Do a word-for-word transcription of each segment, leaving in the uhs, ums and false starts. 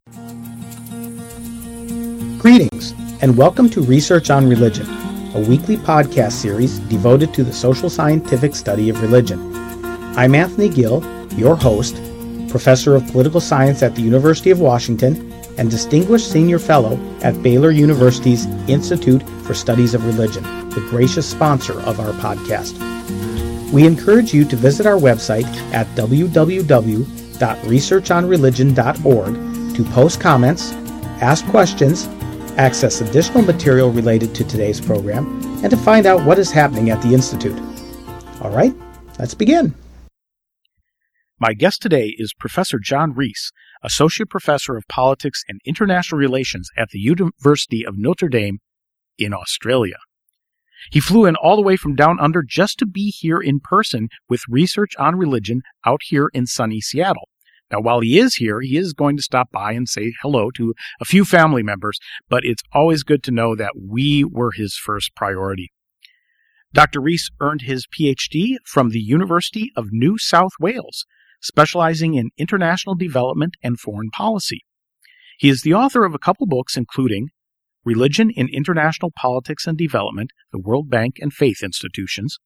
Greetings, and welcome to Research on Religion, a weekly podcast series devoted to the social scientific study of religion. I'm Anthony Gill, your host, Professor of Political Science at the University of Washington, and Distinguished Senior Fellow at Baylor University's Institute for Studies of Religion, the gracious sponsor of our podcast. We encourage you to visit our website at w w w dot research on religion dot org to post comments, ask questions, access additional material related to today's program, and to find out what is happening at the Institute. All right, let's begin. My guest today is Professor John Rees, Associate Professor of Politics and International Relations at the University of Notre Dame in Australia. He flew in all the way from down under just to be here in person with Research on Religion out here in sunny Seattle. Now, while he is here, he is going to stop by and say hello to a few family members, but it's always good to know that we were his first priority. Doctor Rees earned his P H D from the University of New South Wales, specializing in international development and foreign policy. He is the author of a couple books, including Religion in International Politics and Development, the World Bank and Faith Institutions,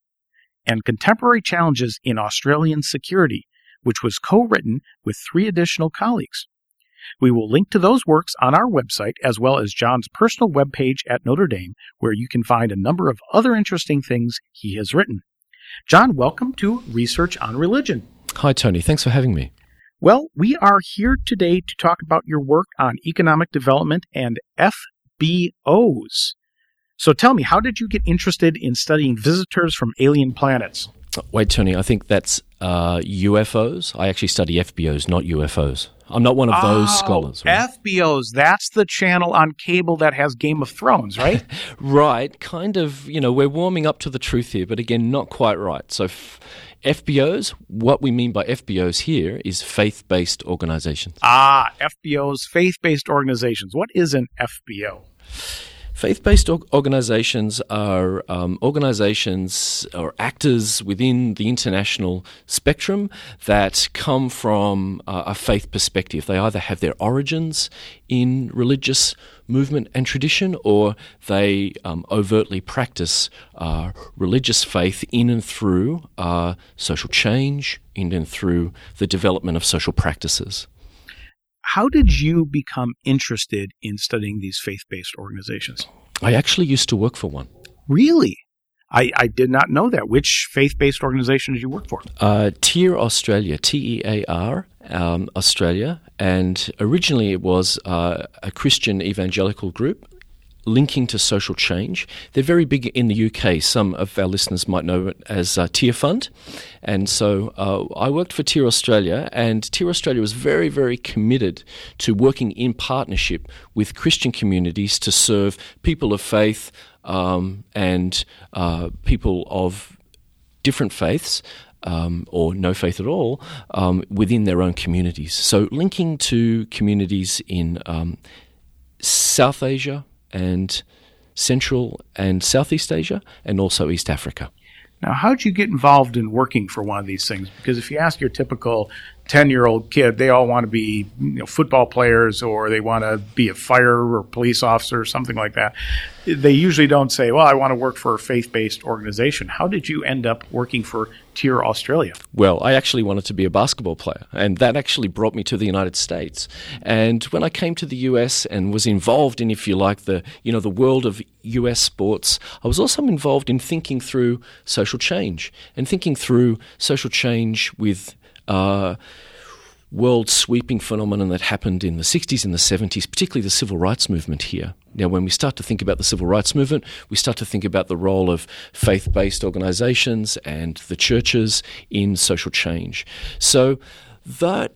and Contemporary Challenges in Australian Security, which was co-written with three additional colleagues. We will link to those works on our website, as well as John's personal webpage at Notre Dame, where you can find a number of other interesting things he has written. John, welcome to Research on Religion. Hi, Tony. Thanks for having me. Well, we are here today to talk about your work on economic development and F B Os. So tell me, how did you get interested in studying visitors from alien planets? Wait, Tony, I think that's uh, U F Os. I actually study F B Os, not U F Os. I'm not one of those oh, scholars. Right? F B Os, that's the channel on cable that has Game of Thrones, right? Right, kind of, you know, we're warming up to the truth here, but again, not quite right. So f- F B Os, what we mean by F B Os here is faith-based organizations. Ah, F B Os, faith-based organizations. What is an F B O? Faith-based organizations are um, organizations or actors within the international spectrum that come from uh, a faith perspective. They either have their origins in religious movement and tradition, or they um, overtly practice uh, religious faith in and through uh, social change, in and through the development of social practices. How did you become interested in studying these faith-based organizations? I actually used to work for one. Really? I, I did not know that. Which faith-based organization did you work for? Uh, TEAR Australia, T E A R, um, Australia. And originally it was uh, a Christian evangelical group linking to social change. They're very big in the U K. Some of our listeners might know it as uh, TEAR Fund. And so uh, I worked for TEAR Australia, and TEAR Australia was very, very committed to working in partnership with Christian communities to serve people of faith um, and uh, people of different faiths, Um, or no faith at all, um, within their own communities. So linking to communities in um, South Asia and Central and Southeast Asia, and also East Africa. Now, how did you get involved in working for one of these things? Because if you ask your typical ten-year-old kid, they all want to be, you know, football players, or they want to be a fire or police officer or something like that. They usually don't say, well, I want to work for a faith-based organization. How did you end up working for TEAR Australia? Well, I actually wanted to be a basketball player, and that actually brought me to the United States. And when I came to the U S and was involved in, if you like, the you know the world of U S sports, I was also involved in thinking through social change and thinking through social change with uh, world-sweeping phenomenon that happened in the sixties and the seventies, particularly the civil rights movement here. Now, when we start to think about the civil rights movement, we start to think about the role of faith-based organizations and the churches in social change. So that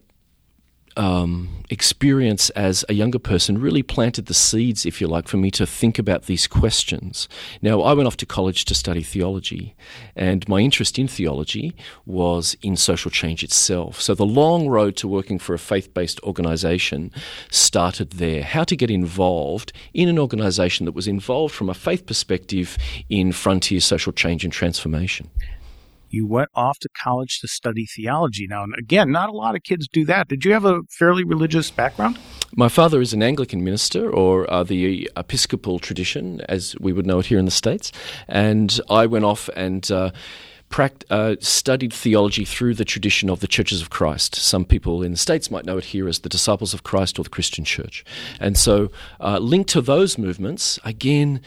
um, experience as a younger person really planted the seeds, if you like, for me to think about these questions. Now, I went off to college to study theology, and my interest in theology was in social change itself. So the long road to working for a faith-based organization started there. How to get involved in an organization that was involved from a faith perspective in frontier social change and transformation. You went off to college to study theology. Now, again, not a lot of kids do that. Did you have a fairly religious background? My father is an Anglican minister, or uh, the Episcopal tradition, as we would know it here in the States, and I went off and uh, pract- uh, studied theology through the tradition of the Churches of Christ. Some people in the States might know it here as the Disciples of Christ or the Christian Church. And so uh, linked to those movements, again,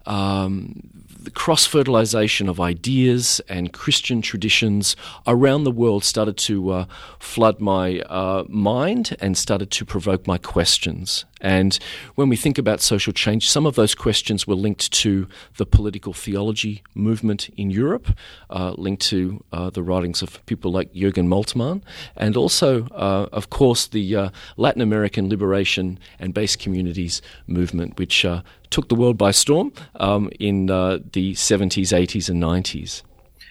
um, the cross-fertilization of ideas and Christian traditions around the world started to uh, flood my uh, mind and started to provoke my questions. And when we think about social change, some of those questions were linked to the political theology movement in Europe, uh, linked to uh, the writings of people like Jürgen Moltmann, and also, uh, of course, the uh, Latin American liberation and base communities movement, which uh, took the world by storm um, in uh, the seventies, eighties, and nineties.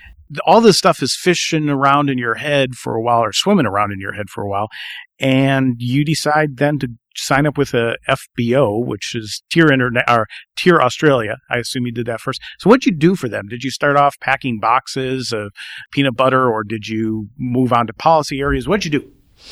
All this stuff is fishing around in your head for a while, or swimming around in your head for a while, and you decide then to sign up with a F B O, which is Tier Interna- or Tier Australia. I assume you did that first. So what'd you do for them? Did you start off packing boxes of peanut butter, or did you move on to policy areas? What'd you do?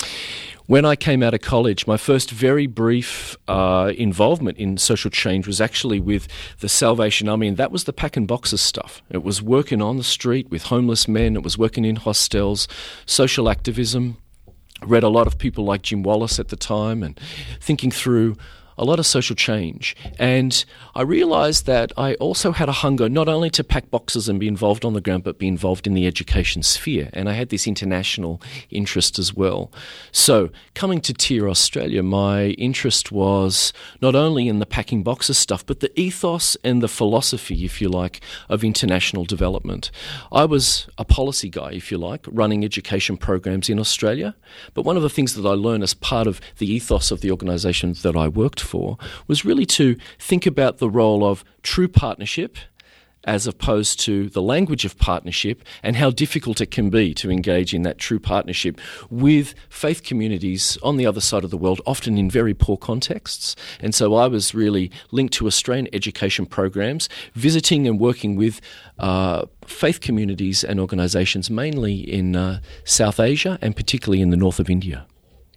When I came out of college, my first very brief uh, involvement in social change was actually with the Salvation Army, and that was the pack and boxes stuff. It was working on the street with homeless men. It was working in hostels, social activism. I read a lot of people like Jim Wallace at the time and thinking through a lot of social change. And I realised that I also had a hunger not only to pack boxes and be involved on the ground, but be involved in the education sphere. And I had this international interest as well. So coming to Tier Australia, my interest was not only in the packing boxes stuff, but the ethos and the philosophy, if you like, of international development. I was a policy guy, if you like, running education programs in Australia. But one of the things that I learned as part of the ethos of the organisation that I worked for was really to think about the role of true partnership as opposed to the language of partnership, and how difficult it can be to engage in that true partnership with faith communities on the other side of the world, often in very poor contexts. And so I was really linked to Australian education programs, visiting and working with uh, faith communities and organisations, mainly in uh, South Asia and particularly in the north of India.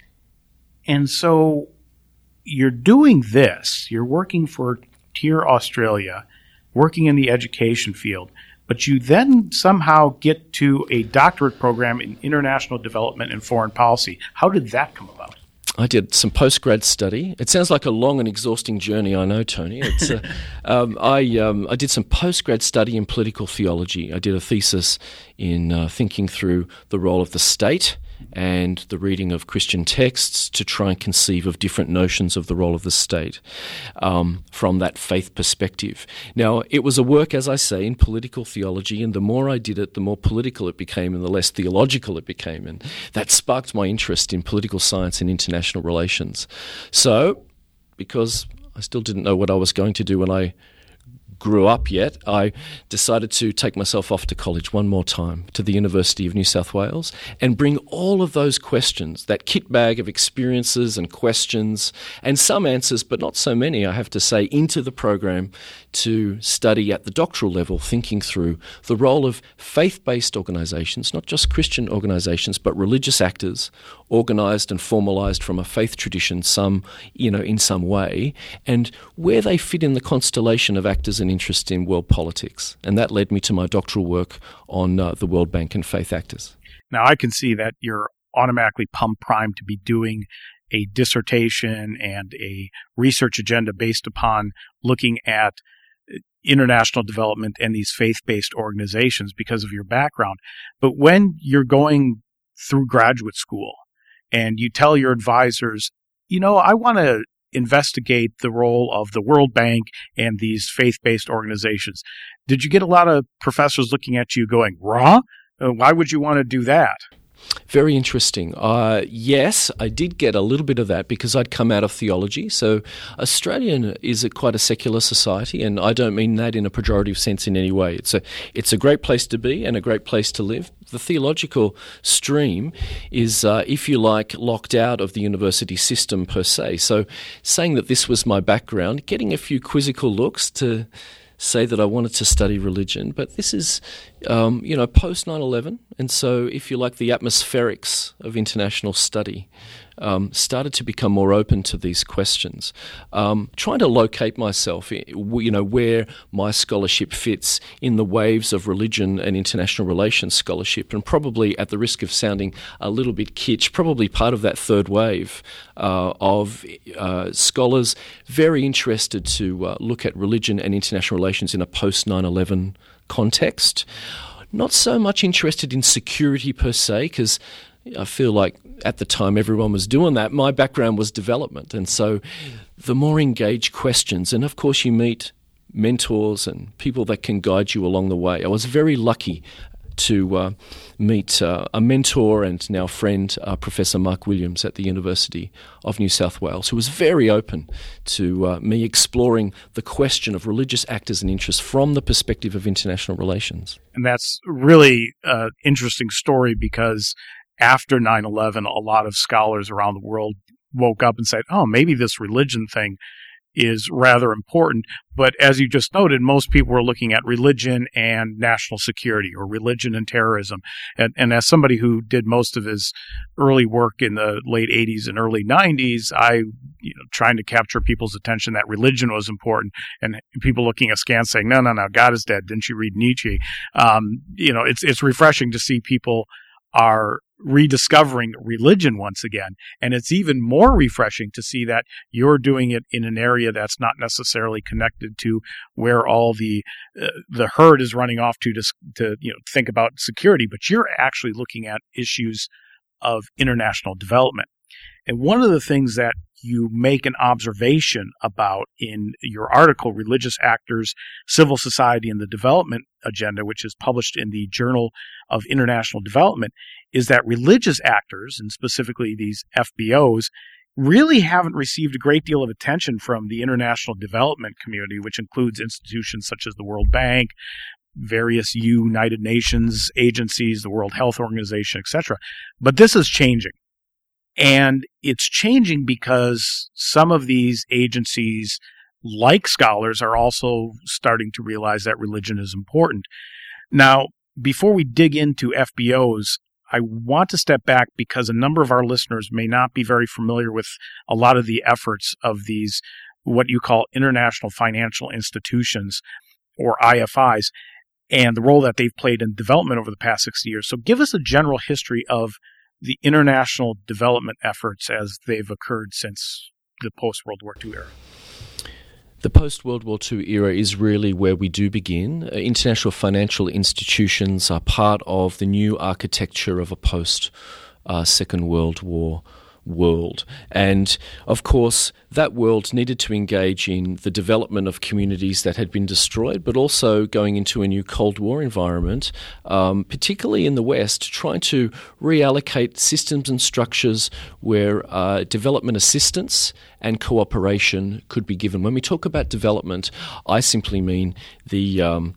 And so you're doing this, you're working for Tier Australia, working in the education field, but you then somehow get to a doctorate program in international development and foreign policy. How did that come about? I did some postgrad study. It sounds like a long and exhausting journey, I know, Tony. It's, uh, um, I, um, I did some postgrad study in political theology. I did a thesis in uh, thinking through the role of the state and the reading of Christian texts to try and conceive of different notions of the role of the state um, from that faith perspective. Now, it was a work, as I say, in political theology, and the more I did it, the more political it became and the less theological it became, and that sparked my interest in political science and international relations. So, because I still didn't know what I was going to do when I grew up yet, I decided to take myself off to college one more time, to the University of New South Wales, and bring all of those questions, that kit bag of experiences and questions, and some answers, but not so many, I have to say, into the program to study at the doctoral level, thinking through the role of faith-based organisations, not just Christian organisations, but religious actors, organised and formalised from a faith tradition, some, you know, in some way, and where they fit in the constellation of actors and interest in world politics. And that led me to my doctoral work on uh, the World Bank and faith actors. Now, I can see that you're automatically pump primed to be doing a dissertation and a research agenda based upon looking at international development and these faith-based organizations because of your background. But when you're going through graduate school and you tell your advisors, you know, I want to investigate the role of the World Bank and these faith-based organizations, did you get a lot of professors looking at you going, raw? Uh, why would you want to do that? Very interesting. Uh, yes, I did get a little bit of that because I'd come out of theology. So Australia is a, quite a secular society, and I don't mean that in a pejorative sense in any way. It's a it's a great place to be and a great place to live. The theological stream is, uh, if you like, locked out of the university system per se. So saying that this was my background, getting a few quizzical looks to say that I wanted to study religion, but this is, um, you know, post nine eleven, and so if you like the atmospherics of international study um, started to become more open to these questions, um, trying to locate myself, you know, where my scholarship fits in the waves of religion and international relations scholarship, and probably, at the risk of sounding a little bit kitsch, probably part of that third wave uh, of uh, scholars very interested to uh, look at religion and international relations in a post nine eleven context. Not so much interested in security per se, because I feel like at the time everyone was doing that. My background was development, and so the more engaged questions, and of course you meet mentors and people that can guide you along the way. I was very lucky to uh, meet uh, a mentor and now friend, uh, Professor Mark Williams at the University of New South Wales, who was very open to uh, me exploring the question of religious actors and interests from the perspective of international relations. And that's really an interesting story, because after nine eleven, a lot of scholars around the world woke up and said, oh, maybe this religion thing is rather important. But as you just noted, most people were looking at religion and national security, or religion and terrorism. And, and as somebody who did most of his early work in the late eighties and early nineties, I, you know, trying to capture people's attention that religion was important, and people looking askance saying, no, no, no, God is dead. Didn't you read Nietzsche? Um, you know, it's, it's refreshing to see people are rediscovering religion once again. And it's even more refreshing to see that you're doing it in an area that's not necessarily connected to where all the uh, the herd is running off to, to to you know think about security, but you're actually looking at issues of international development. And one of the things that you make an observation about in your article, Religious Actors, Civil Society, and the Development Agenda, which is published in the Journal of International Development, is that religious actors, and specifically these F B Os, really haven't received a great deal of attention from the international development community, which includes institutions such as the World Bank, various United Nations agencies, the World Health Organization, et cetera. But this is changing. And it's changing because some of these agencies, like scholars, are also starting to realize that religion is important. Now, before we dig into F B Os, I want to step back because a number of our listeners may not be very familiar with a lot of the efforts of these, what you call international financial institutions, or I F Is, and the role that they've played in development over the past sixty years. So give us a general history of the international development efforts as they've occurred since the post-World War Two era. The post-World War Two era is really where we do begin. Uh, international financial institutions are part of the new architecture of a post-Second uh, World War world. And, of course, that world needed to engage in the development of communities that had been destroyed, but also going into a new Cold War environment, um, particularly in the West, trying to reallocate systems and structures where uh, development assistance and cooperation could be given. When we talk about development, I simply mean the um,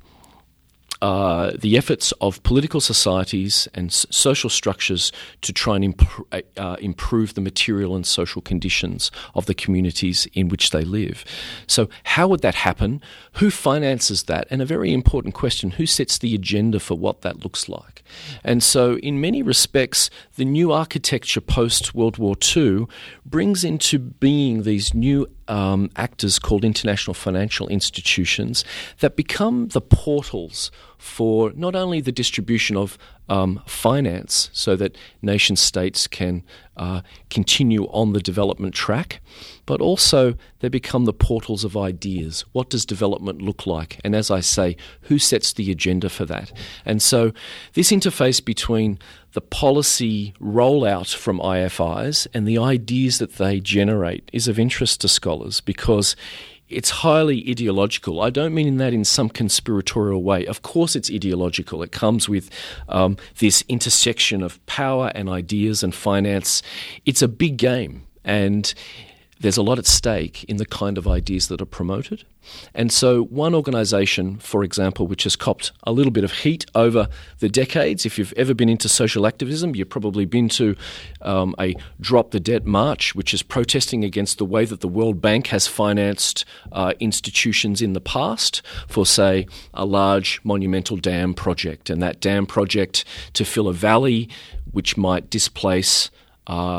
Uh, the efforts of political societies and s- social structures to try and imp- uh, improve the material and social conditions of the communities in which they live. So how would that happen? Who finances that? And a very important question, who sets the agenda for what that looks like? And so in many respects, the new architecture post-World War Two brings into being these new um, actors called international financial institutions that become the portals for not only the distribution of um, finance so that nation states can uh, continue on the development track, but also they become the portals of ideas. What does development look like? And as I say, who sets the agenda for that? And so this interface between the policy rollout from I F Is and the ideas that they generate is of interest to scholars because it's highly ideological. I don't mean in that in some conspiratorial way. Of course it's ideological. It comes with um, this intersection of power and ideas and finance. It's a big game, and there's a lot at stake in the kind of ideas that are promoted. And so one organisation, for example, which has copped a little bit of heat over the decades, if you've ever been into social activism, you've probably been to um, a Drop the Debt March, which is protesting against the way that the World Bank has financed uh, institutions in the past for, say, a large monumental dam project. And that dam project to fill a valley which might displace Uh,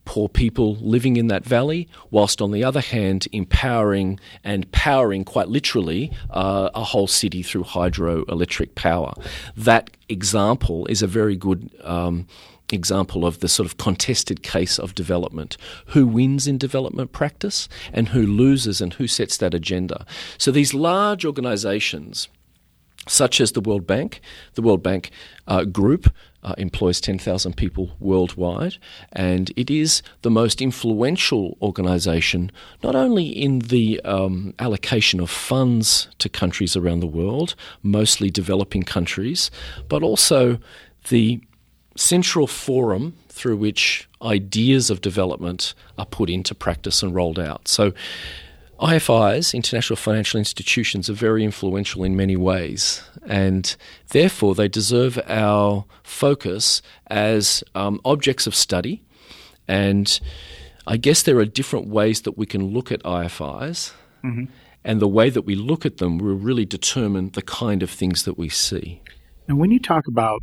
poor people living in that valley, whilst on the other hand empowering and powering quite literally uh, a whole city through hydroelectric power. That example is a very good um, example of the sort of contested case of development. Who wins in development practice and who loses and who sets that agenda. So these large organisations, such as the World Bank, the World Bank uh, Group uh, employs ten thousand people worldwide, and it is the most influential organisation not only in the um, allocation of funds to countries around the world, mostly developing countries, but also the central forum through which ideas of development are put into practice and rolled out. So I F Is, international financial institutions, are very influential in many ways, and therefore they deserve our focus as um, objects of study. And I guess there are different ways that we can look at I F Is, mm-hmm. and the way that we look at them will really determine the kind of things that we see. And when you talk about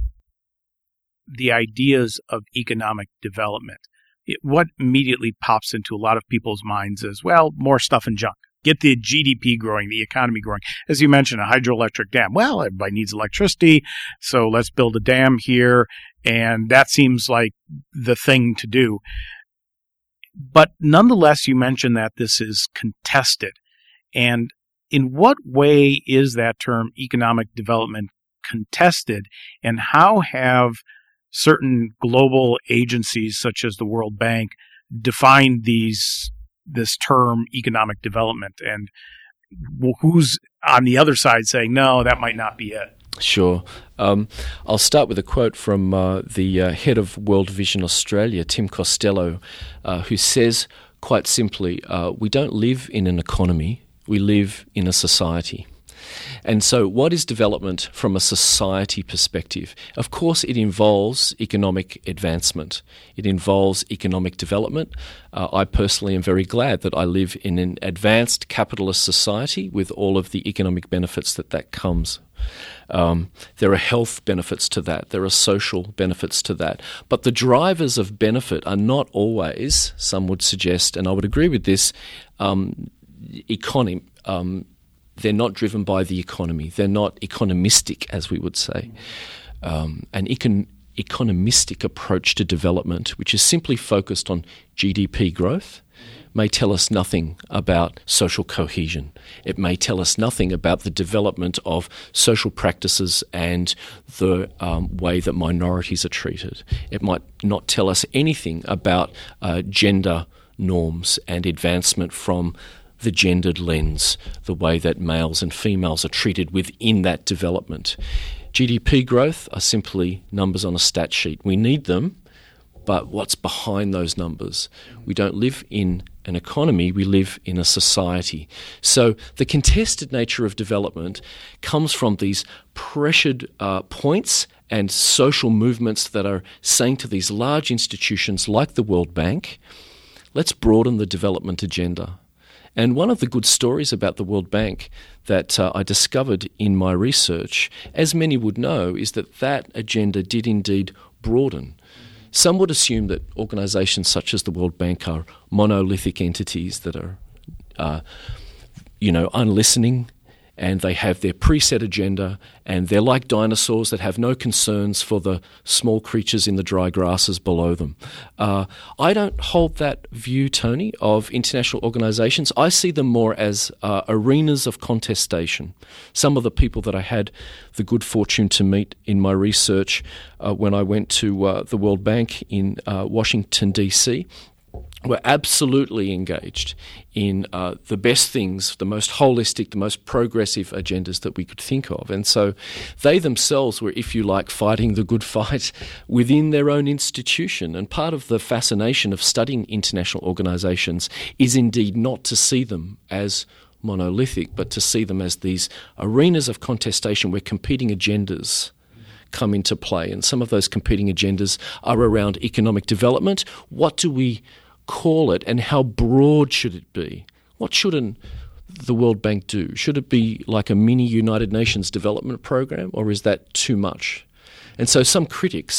the ideas of economic development, it, what immediately pops into a lot of people's minds is, well, more stuff and junk. Get the G D P growing, the economy growing. As you mentioned, a hydroelectric dam. Well, everybody needs electricity, so let's build a dam here, and that seems like the thing to do. But nonetheless, you mentioned that this is contested. And in what way is that term economic development contested, and how have certain global agencies such as the World Bank defined these this term economic development, and who's on the other side saying, no, that might not be it? Sure. Um, I'll start with a quote from uh, the uh, head of World Vision Australia, Tim Costello, uh, who says quite simply, uh, we don't live in an economy, we live in a society. And so what is development from a society perspective? Of course, it involves economic advancement. It involves economic development. Uh, I personally am very glad that I live in an advanced capitalist society with all of the economic benefits that that comes. Um, there are health benefits to that. There are social benefits to that. But the drivers of benefit are not always, some would suggest, and I would agree with this, um, economy. Um, They're not driven by the economy. They're not economistic, as we would say. Um, an econ- economistic approach to development, which is simply focused on G D P growth, may tell us nothing about social cohesion. It may tell us nothing about the development of social practices and the um, way that minorities are treated. It might not tell us anything about uh, gender norms and advancement from the gendered lens, the way that males and females are treated within that development. G D P growth are simply numbers on a stat sheet. We need them, but what's behind those numbers? We don't live in an economy, we live in a society. So the contested nature of development comes from these pressured uh, points and social movements that are saying to these large institutions like the World Bank, let's broaden the development agenda. And one of the good stories about the World Bank that uh, I discovered in my research, as many would know, is that that agenda did indeed broaden. Some would assume that organisations such as the World Bank are monolithic entities that are, uh, you know, unlistening, and they have their preset agenda, and they're like dinosaurs that have no concerns for the small creatures in the dry grasses below them. Uh, I don't hold that view, Tony, of international organisations. I see them more as uh, arenas of contestation. Some of the people that I had the good fortune to meet in my research uh, when I went to uh, the World Bank in uh, Washington, D C, were absolutely engaged in uh, the best things, the most holistic, the most progressive agendas that we could think of. And so they themselves were, if you like, fighting the good fight within their own institution. And part of the fascination of studying international organisations is indeed not to see them as monolithic, but to see them as these arenas of contestation where competing agendas come into play. And some of those competing agendas are around economic development. What do we call it, and how broad should it be? What should an, the World Bank do? Should it be like a mini United Nations development program, or is that too much? And so some critics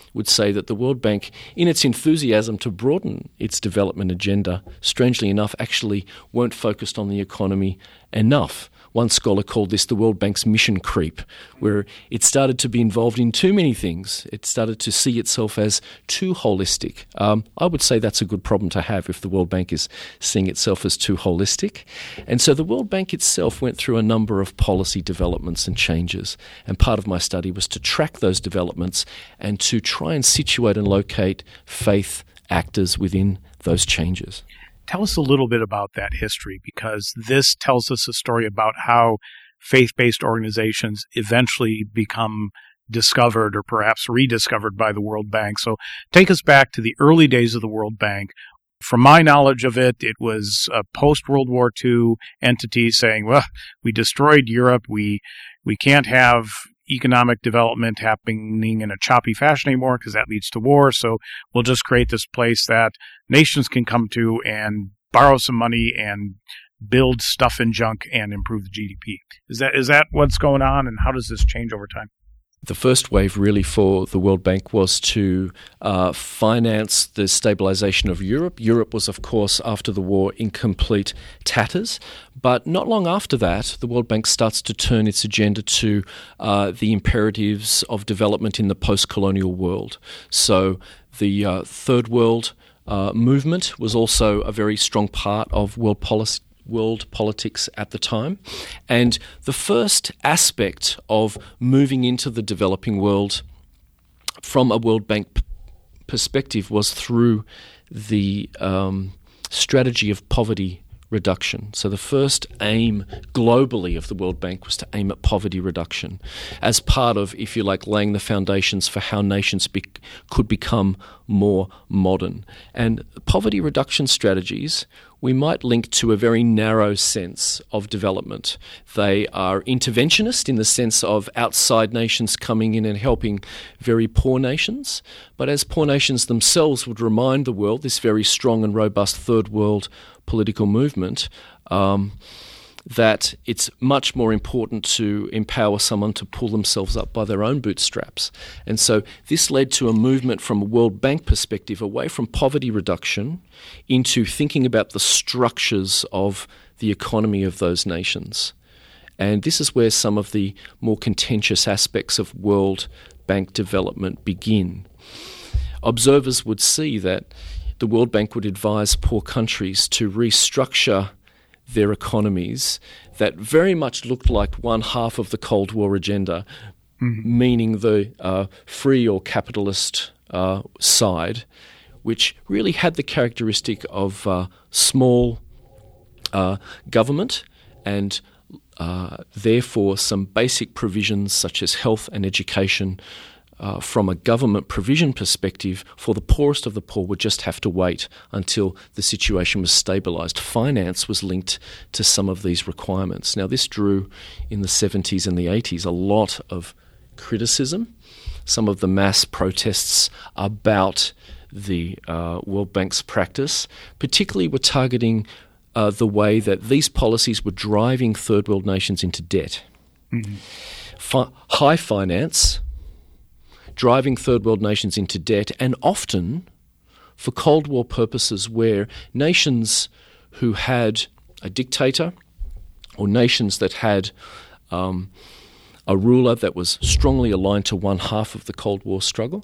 would say that the World Bank, in its enthusiasm to broaden its development agenda, strangely enough, actually weren't focused on the economy enough. One scholar called this the World Bank's mission creep, where it started to be involved in too many things. It started to see itself as too holistic. Um, I would say that's a good problem to have if the World Bank is seeing itself as too holistic. And so the World Bank itself went through a number of policy developments and changes. And part of my study was to track those developments and to try and situate and locate faith actors within those changes. Tell us a little bit about that history, because this tells us a story about how faith-based organizations eventually become discovered or perhaps rediscovered by the World Bank. So take us back to the early days of the World Bank. From my knowledge of it, it was a post-World War Two entity saying, well, we destroyed Europe. We we can't have economic development happening in a choppy fashion anymore because that leads to war. So we'll just create this place that nations can come to and borrow some money and build stuff and junk and improve the G D P. Is that is that what's going on, and how does this change over time? The first wave really for the World Bank was to uh, finance the stabilization of Europe. Europe was, of course, after the war in complete tatters. But not long after that, the World Bank starts to turn its agenda to uh, the imperatives of development in the post-colonial world. So the uh, Third World uh, movement was also a very strong part of world policy. world politics at the time. And the first aspect of moving into the developing world from a World Bank p- perspective was through the um, strategy of poverty reduction. So the first aim globally of the World Bank was to aim at poverty reduction as part of, if you like, laying the foundations for how nations be- could become more modern. And poverty reduction strategies we might link to a very narrow sense of development. They are interventionist in the sense of outside nations coming in and helping very poor nations. But as poor nations themselves would remind the world, this very strong and robust third world political movement, um, that it's much more important to empower someone to pull themselves up by their own bootstraps. And so this led to a movement from a World Bank perspective away from poverty reduction into thinking about the structures of the economy of those nations. And this is where some of the more contentious aspects of World Bank development begin. Observers would see that the World Bank would advise poor countries to restructure their economies that very much looked like one half of the Cold War agenda, mm-hmm. meaning the uh, free or capitalist uh, side, which really had the characteristic of uh, small uh, government and uh, therefore some basic provisions such as health and education Uh, from a government provision perspective for the poorest of the poor would just have to wait until the situation was stabilised. Finance was linked to some of these requirements. Now, this drew in the seventies and the eighties a lot of criticism. Some of the mass protests about the uh, World Bank's practice particularly were targeting uh, the way that these policies were driving third world nations into debt. Mm-hmm. Fi- high finance driving third world nations into debt, and often for Cold War purposes where nations who had a dictator or nations that had um, a ruler that was strongly aligned to one half of the Cold War struggle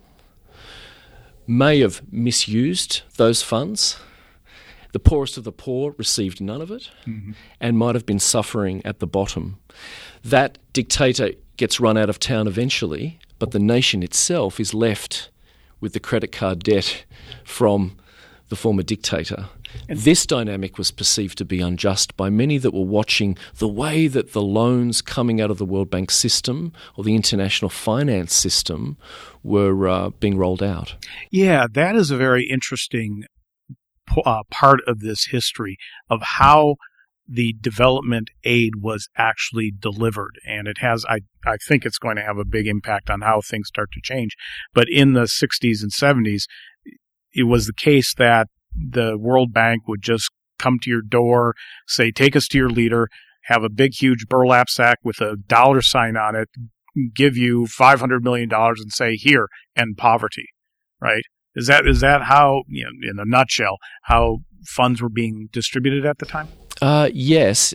may have misused those funds. The poorest of the poor received none of it, mm-hmm. and might have been suffering at the bottom. That dictator gets run out of town eventually, but the nation itself is left with the credit card debt from the former dictator. And this dynamic was perceived to be unjust by many that were watching the way that the loans coming out of the World Bank system or the international finance system were uh, being rolled out. Yeah, that is a very interesting uh, part of this history of how the development aid was actually delivered. And it has, I, I think it's going to have a big impact on how things start to change. But in the sixties and seventies, it was the case that the World Bank would just come to your door, say, take us to your leader, have a big, huge burlap sack with a dollar sign on it, give you five hundred million dollars and say, here, end poverty. right? Is that is that how, you know, in a nutshell, how funds were being distributed at the time? Uh, yes.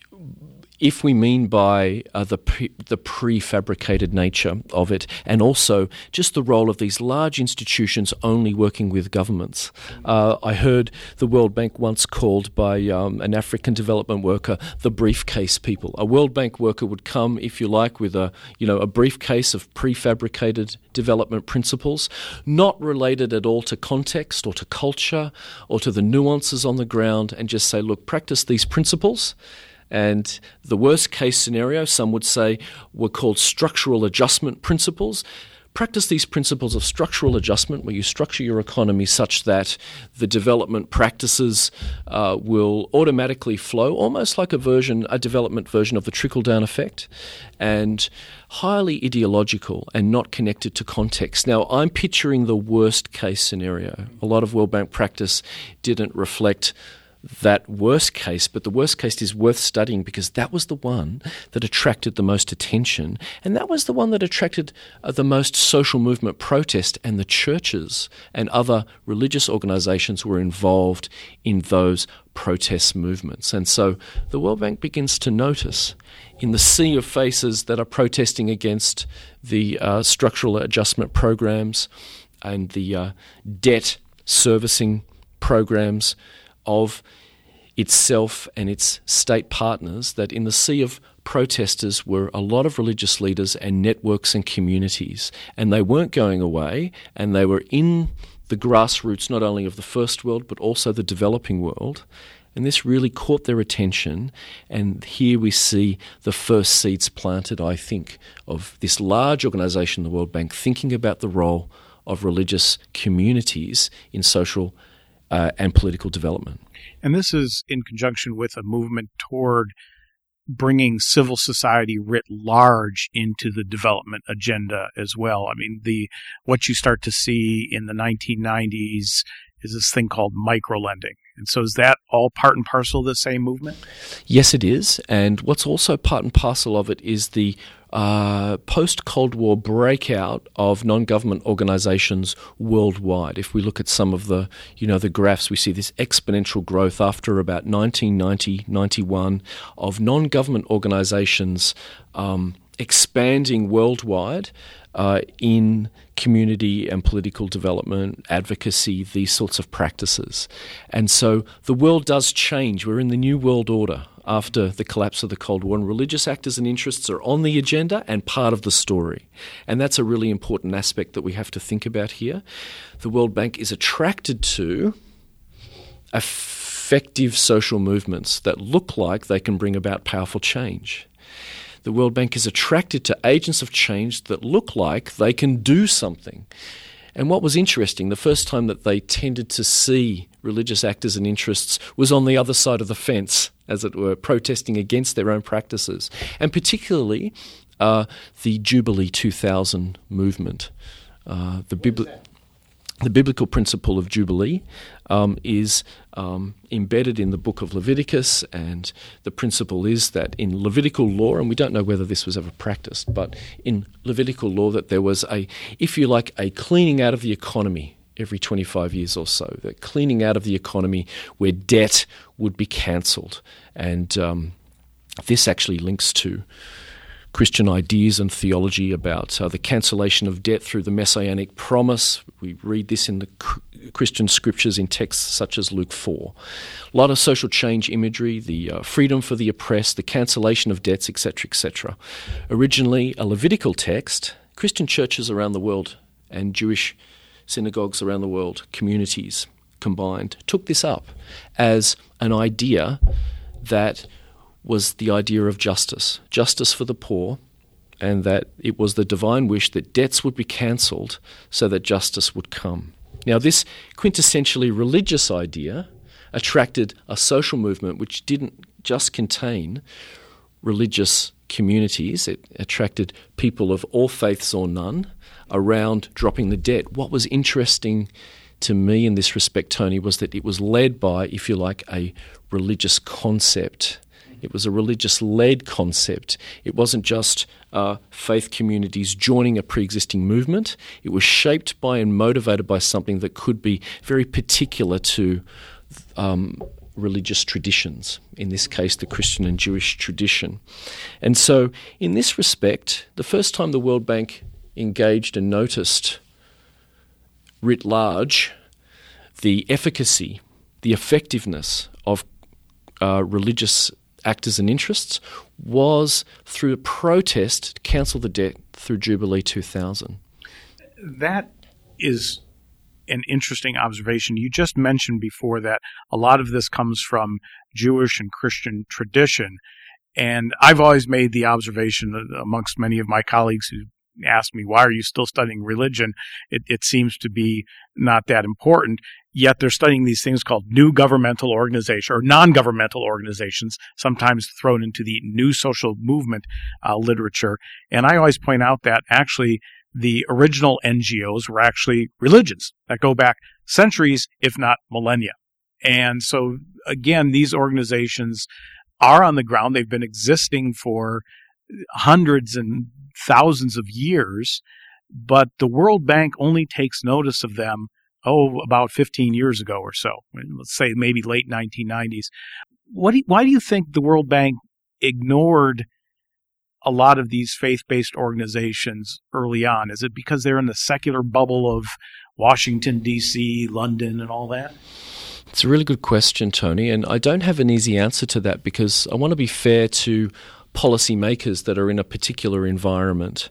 If we mean by uh, the pre- the prefabricated nature of it, and also just the role of these large institutions only working with governments. Uh, I heard the World Bank once called by um, an African development worker the briefcase people. A World Bank worker would come, if you like, with a you know a briefcase of prefabricated development principles, not related at all to context or to culture or to the nuances on the ground, and just say, look, practice these principles. And the worst case scenario, some would say, were called structural adjustment principles. Practice these principles of structural adjustment where you structure your economy such that the development practices uh, will automatically flow, almost like a version, a development version of the trickle-down effect, and highly ideological and not connected to context. Now, I'm picturing the worst case scenario. A lot of World Bank practice didn't reflect that worst case, but the worst case is worth studying because that was the one that attracted the most attention, and that was the one that attracted uh, the most social movement protest, and the churches and other religious organizations were involved in those protest movements. And so the World Bank begins to notice in the sea of faces that are protesting against the uh, structural adjustment programs and the uh, debt servicing programs of itself and its state partners, that in the sea of protesters were a lot of religious leaders and networks and communities, and they weren't going away, and they were in the grassroots not only of the first world but also the developing world. And this really caught their attention, and here we see the first seeds planted, I think, of this large organisation, the World Bank, thinking about the role of religious communities in social Uh, and political development. And this is in conjunction with a movement toward bringing civil society writ large into the development agenda as well. I mean, the what you start to see in the nineteen nineties is this thing called microlending. And so is that all part and parcel of the same movement? Yes, it is. And what's also part and parcel of it is the uh, post-Cold War breakout of non-government organizations worldwide. If we look at some of the, you know, the graphs, we see this exponential growth after about nineteen ninety, ninety-one of non-government organizations um, expanding worldwide uh, in community and political development, advocacy, these sorts of practices. And so the world does change. We're in the new world order after the collapse of the Cold War, and religious actors and interests are on the agenda and part of the story. And that's a really important aspect that we have to think about here. The World Bank is attracted to effective social movements that look like they can bring about powerful change. The World Bank is attracted to agents of change that look like they can do something. And what was interesting, the first time that they tended to see religious actors and interests was on the other side of the fence, as it were, protesting against their own practices. And particularly uh, the Jubilee two thousand movement. Uh, the Bibli- The biblical principle of Jubilee um, is um, embedded in the book of Leviticus, and the principle is that in Levitical law, and we don't know whether this was ever practiced, but in Levitical law that there was a, if you like, a cleaning out of the economy every twenty-five years or so, the cleaning out of the economy where debt would be cancelled. And um, this actually links to Christian ideas and theology about uh, the cancellation of debt through the messianic promise. We read this in the Christian scriptures in texts such as Luke four. A lot of social change imagery, the uh, freedom for the oppressed, the cancellation of debts, et cetera, et cetera. Originally a Levitical text, Christian churches around the world and Jewish synagogues around the world, communities combined, took this up as an idea that was the idea of justice, justice for the poor, and that it was the divine wish that debts would be cancelled so that justice would come. Now, this quintessentially religious idea attracted a social movement which didn't just contain religious communities. It attracted people of all faiths or none around dropping the debt. What was interesting to me in this respect, Tony, was that it was led by, if you like, a religious concept It was a religious-led concept. It wasn't just uh, faith communities joining a pre-existing movement. It was shaped by and motivated by something that could be very particular to um, religious traditions, in this case the Christian and Jewish tradition. And so in this respect, the first time the World Bank engaged and noticed writ large the efficacy, the effectiveness of uh, religious actors and interests was through a protest to cancel the debt through Jubilee two thousand. That is an interesting observation. You just mentioned before that a lot of this comes from Jewish and Christian tradition, and I've always made the observation amongst many of my colleagues who ask me, why are you still studying religion? It, it seems to be not that important, yet they're studying these things called new governmental organizations or non-governmental organizations, sometimes thrown into the new social movement uh, literature. And I always point out that actually the original N G Os were actually religions that go back centuries, if not millennia. And so, again, these organizations are on the ground. They've been existing for hundreds and thousands of years, but the World Bank only takes notice of them, oh, about fifteen years ago or so. Let's say maybe late nineteen nineties. What do you, why do you think the World Bank ignored a lot of these faith-based organizations early on? Is it because they're in the secular bubble of Washington, D C, London, and all that? It's a really good question, Tony, and I don't have an easy answer to that because I want to be fair to policymakers that are in a particular environment.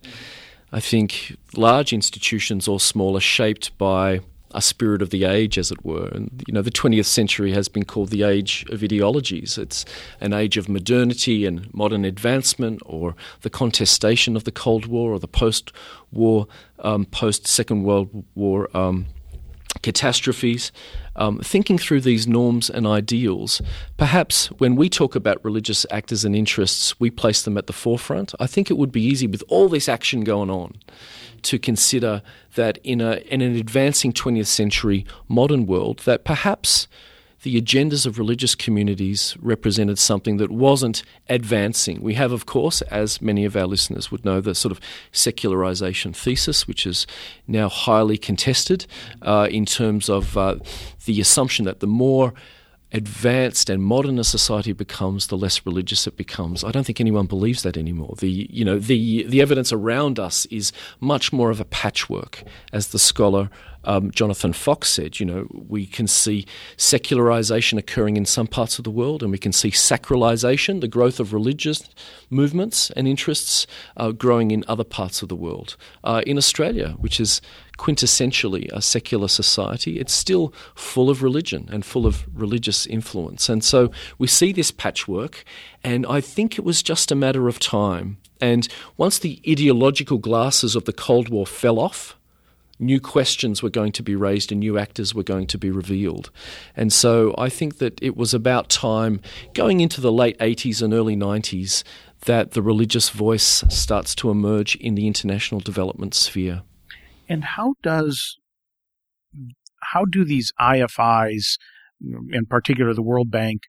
I think large institutions or small are shaped by a spirit of the age, as it were. And, you know, the twentieth century has been called the age of ideologies. It's an age of modernity and modern advancement, or the contestation of the Cold War or the post-war, um, post-Second World War um, catastrophes. Um, thinking through these norms and ideals, perhaps when we talk about religious actors and interests, we place them at the forefront. I think it would be easy with all this action going on to consider that in, a, in an advancing twentieth century modern world, that perhaps the agendas of religious communities represented something that wasn't advancing. We have, of course, as many of our listeners would know, the sort of secularization thesis, which is now highly contested uh, in terms of uh, the assumption that the more advanced and modern a society becomes, the less religious it becomes. I don't think anyone believes that anymore. The you know the the evidence around us is much more of a patchwork, as the scholar um, Jonathan Fox said. You know, we can see secularization occurring in some parts of the world, and we can see sacralization, the growth of religious movements and interests, uh, growing in other parts of the world. Uh, in Australia, which is quintessentially a secular society, it's still full of religion and full of religious influence. And so we see this patchwork, and I think it was just a matter of time. And once the ideological glasses of the Cold War fell off, new questions were going to be raised and new actors were going to be revealed. And so I think that it was about time, going into the late eighties and early nineties, that the religious voice starts to emerge in the international development sphere. And how does how do these I F Is, in particular the World Bank,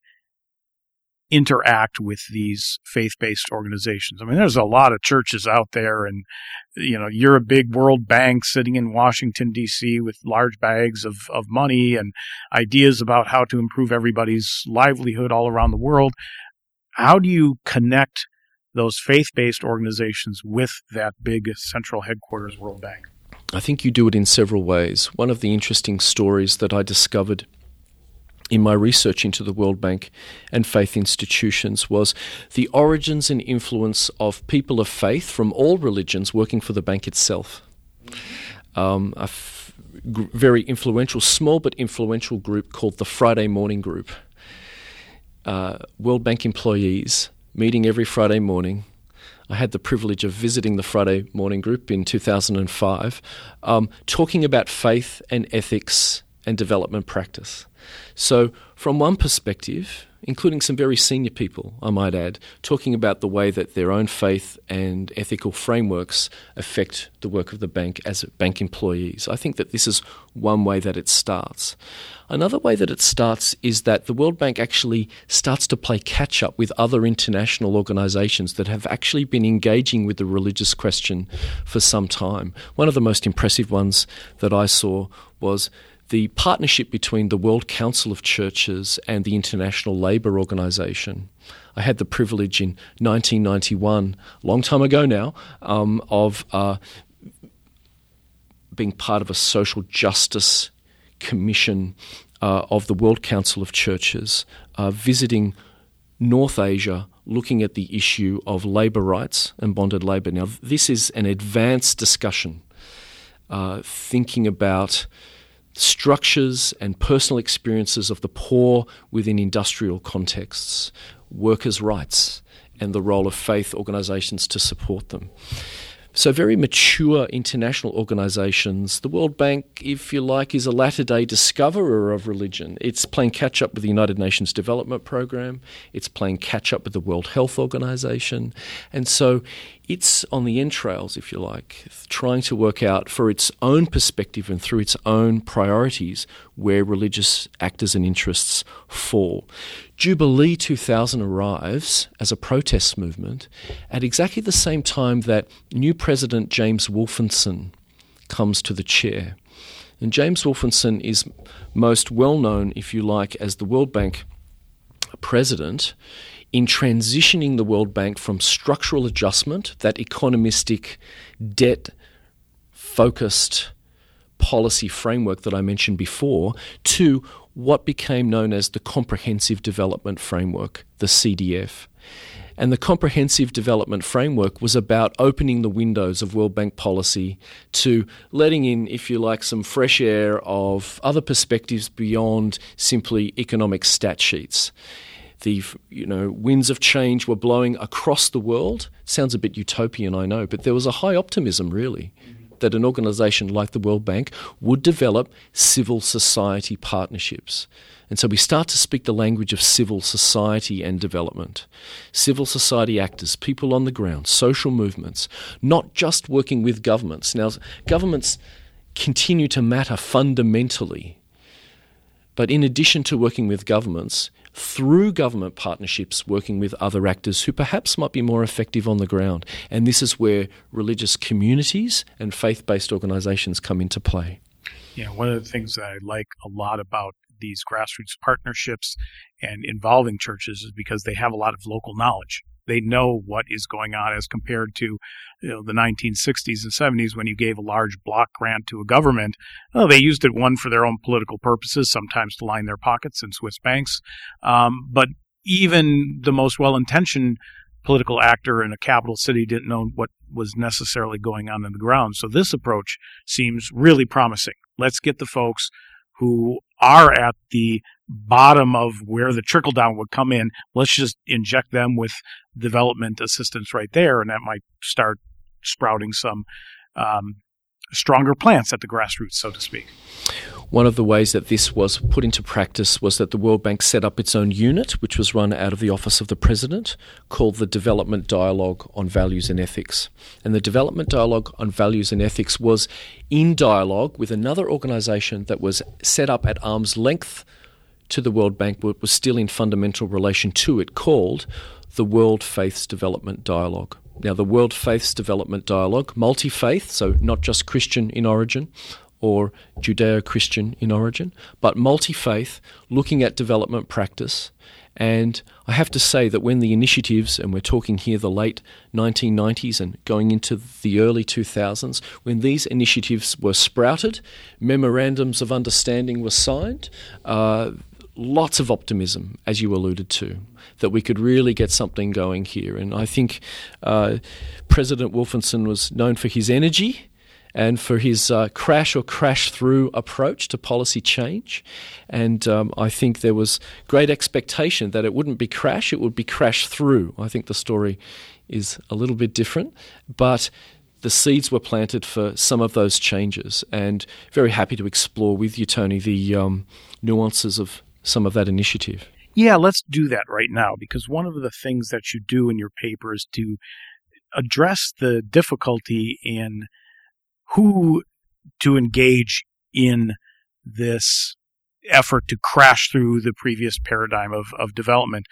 interact with these faith-based organizations? I mean, there's a lot of churches out there, and you know, you're a big World Bank sitting in Washington, D C with large bags of, of money and ideas about how to improve everybody's livelihood all around the world. How do you connect those faith-based organizations with that big central headquarters World Bank? I think you do it in several ways. One of the interesting stories that I discovered in my research into the World Bank and faith institutions was the origins and influence of people of faith from all religions working for the bank itself. Um, a f- g- very influential, small but influential group called the Friday Morning Group. Uh, World Bank employees meeting every Friday morning. I had the privilege of visiting the Friday Morning Group in two thousand five, um, talking about faith and ethics and development practice. So from one perspective, including some very senior people, I might add, talking about the way that their own faith and ethical frameworks affect the work of the bank as bank employees. I think that this is one way that it starts. Another way that it starts is that the World Bank actually starts to play catch-up with other international organisations that have actually been engaging with the religious question for some time. One of the most impressive ones that I saw was the partnership between the World Council of Churches and the International Labour Organization. I had the privilege in nineteen ninety-one, a long time ago now, um, of uh, being part of a social justice commission uh, of the World Council of Churches, uh, visiting North Asia, looking at the issue of labour rights and bonded labour. Now, this is an advanced discussion, uh, thinking about structures and personal experiences of the poor within industrial contexts, workers' rights, and the role of faith organisations to support them. So very mature international organisations. The World Bank, if you like, is a latter-day discoverer of religion. It's playing catch-up with the United Nations Development Programme. It's playing catch-up with the World Health Organisation. And so it's on the entrails, if you like, trying to work out for its own perspective and through its own priorities where religious actors and interests fall. Jubilee two thousand arrives as a protest movement at exactly the same time that new President James Wolfensohn comes to the chair. And James Wolfensohn is most well known, if you like, as the World Bank president in transitioning the World Bank from structural adjustment, that economistic, debt-focused policy framework that I mentioned before, to what became known as the Comprehensive Development Framework, the C D F. And the Comprehensive Development Framework was about opening the windows of World Bank policy to letting in, if you like, some fresh air of other perspectives beyond simply economic stat sheets. The you know winds of change were blowing across the world. Sounds a bit utopian, I know, but there was a high optimism, really, that an organisation like the World Bank would develop civil society partnerships. And so we start to speak the language of civil society and development. Civil society actors, people on the ground, social movements, not just working with governments. Now, governments continue to matter fundamentally, but in addition to working with governments, through government partnerships, working with other actors who perhaps might be more effective on the ground. And this is where religious communities and faith-based organisations come into play. Yeah, one of the things that I like a lot about these grassroots partnerships and involving churches is because they have a lot of local knowledge. They know what is going on as compared to you know, the nineteen sixties and seventies when you gave a large block grant to a government. Oh, they used it, one, for their own political purposes, sometimes to line their pockets in Swiss banks. Um, but even the most well-intentioned political actor in a capital city didn't know what was necessarily going on in the ground. So this approach seems really promising. Let's get the folks who are at the bottom of where the trickle down would come in, let's just inject them with development assistance right there, and that might start sprouting some um, stronger plants at the grassroots, so to speak. One of the ways that this was put into practice was that the World Bank set up its own unit, which was run out of the Office of the President, called the Development Dialogue on Values and Ethics. And the Development Dialogue on Values and Ethics was in dialogue with another organisation that was set up at arm's length to the World Bank, but was still in fundamental relation to it, called the World Faiths Development Dialogue. Now, the World Faiths Development Dialogue, multi-faith, so not just Christian in origin, or Judeo-Christian in origin, but multi-faith, looking at development practice. And I have to say that when the initiatives, and we're talking here the late nineteen nineties and going into the early two thousands, when these initiatives were sprouted, memorandums of understanding were signed, uh, lots of optimism, as you alluded to, that we could really get something going here. And I think uh, President Wolfensohn was known for his energy and for his uh, crash or crash-through approach to policy change. And um, I think there was great expectation that it wouldn't be crash, it would be crash-through. I think the story is a little bit different, but the seeds were planted for some of those changes, and very happy to explore with you, Tony, the um, nuances of some of that initiative. Yeah, let's do that right now, because one of the things that you do in your paper is to address the difficulty in who to engage in this effort to crash through the previous paradigm of, of development.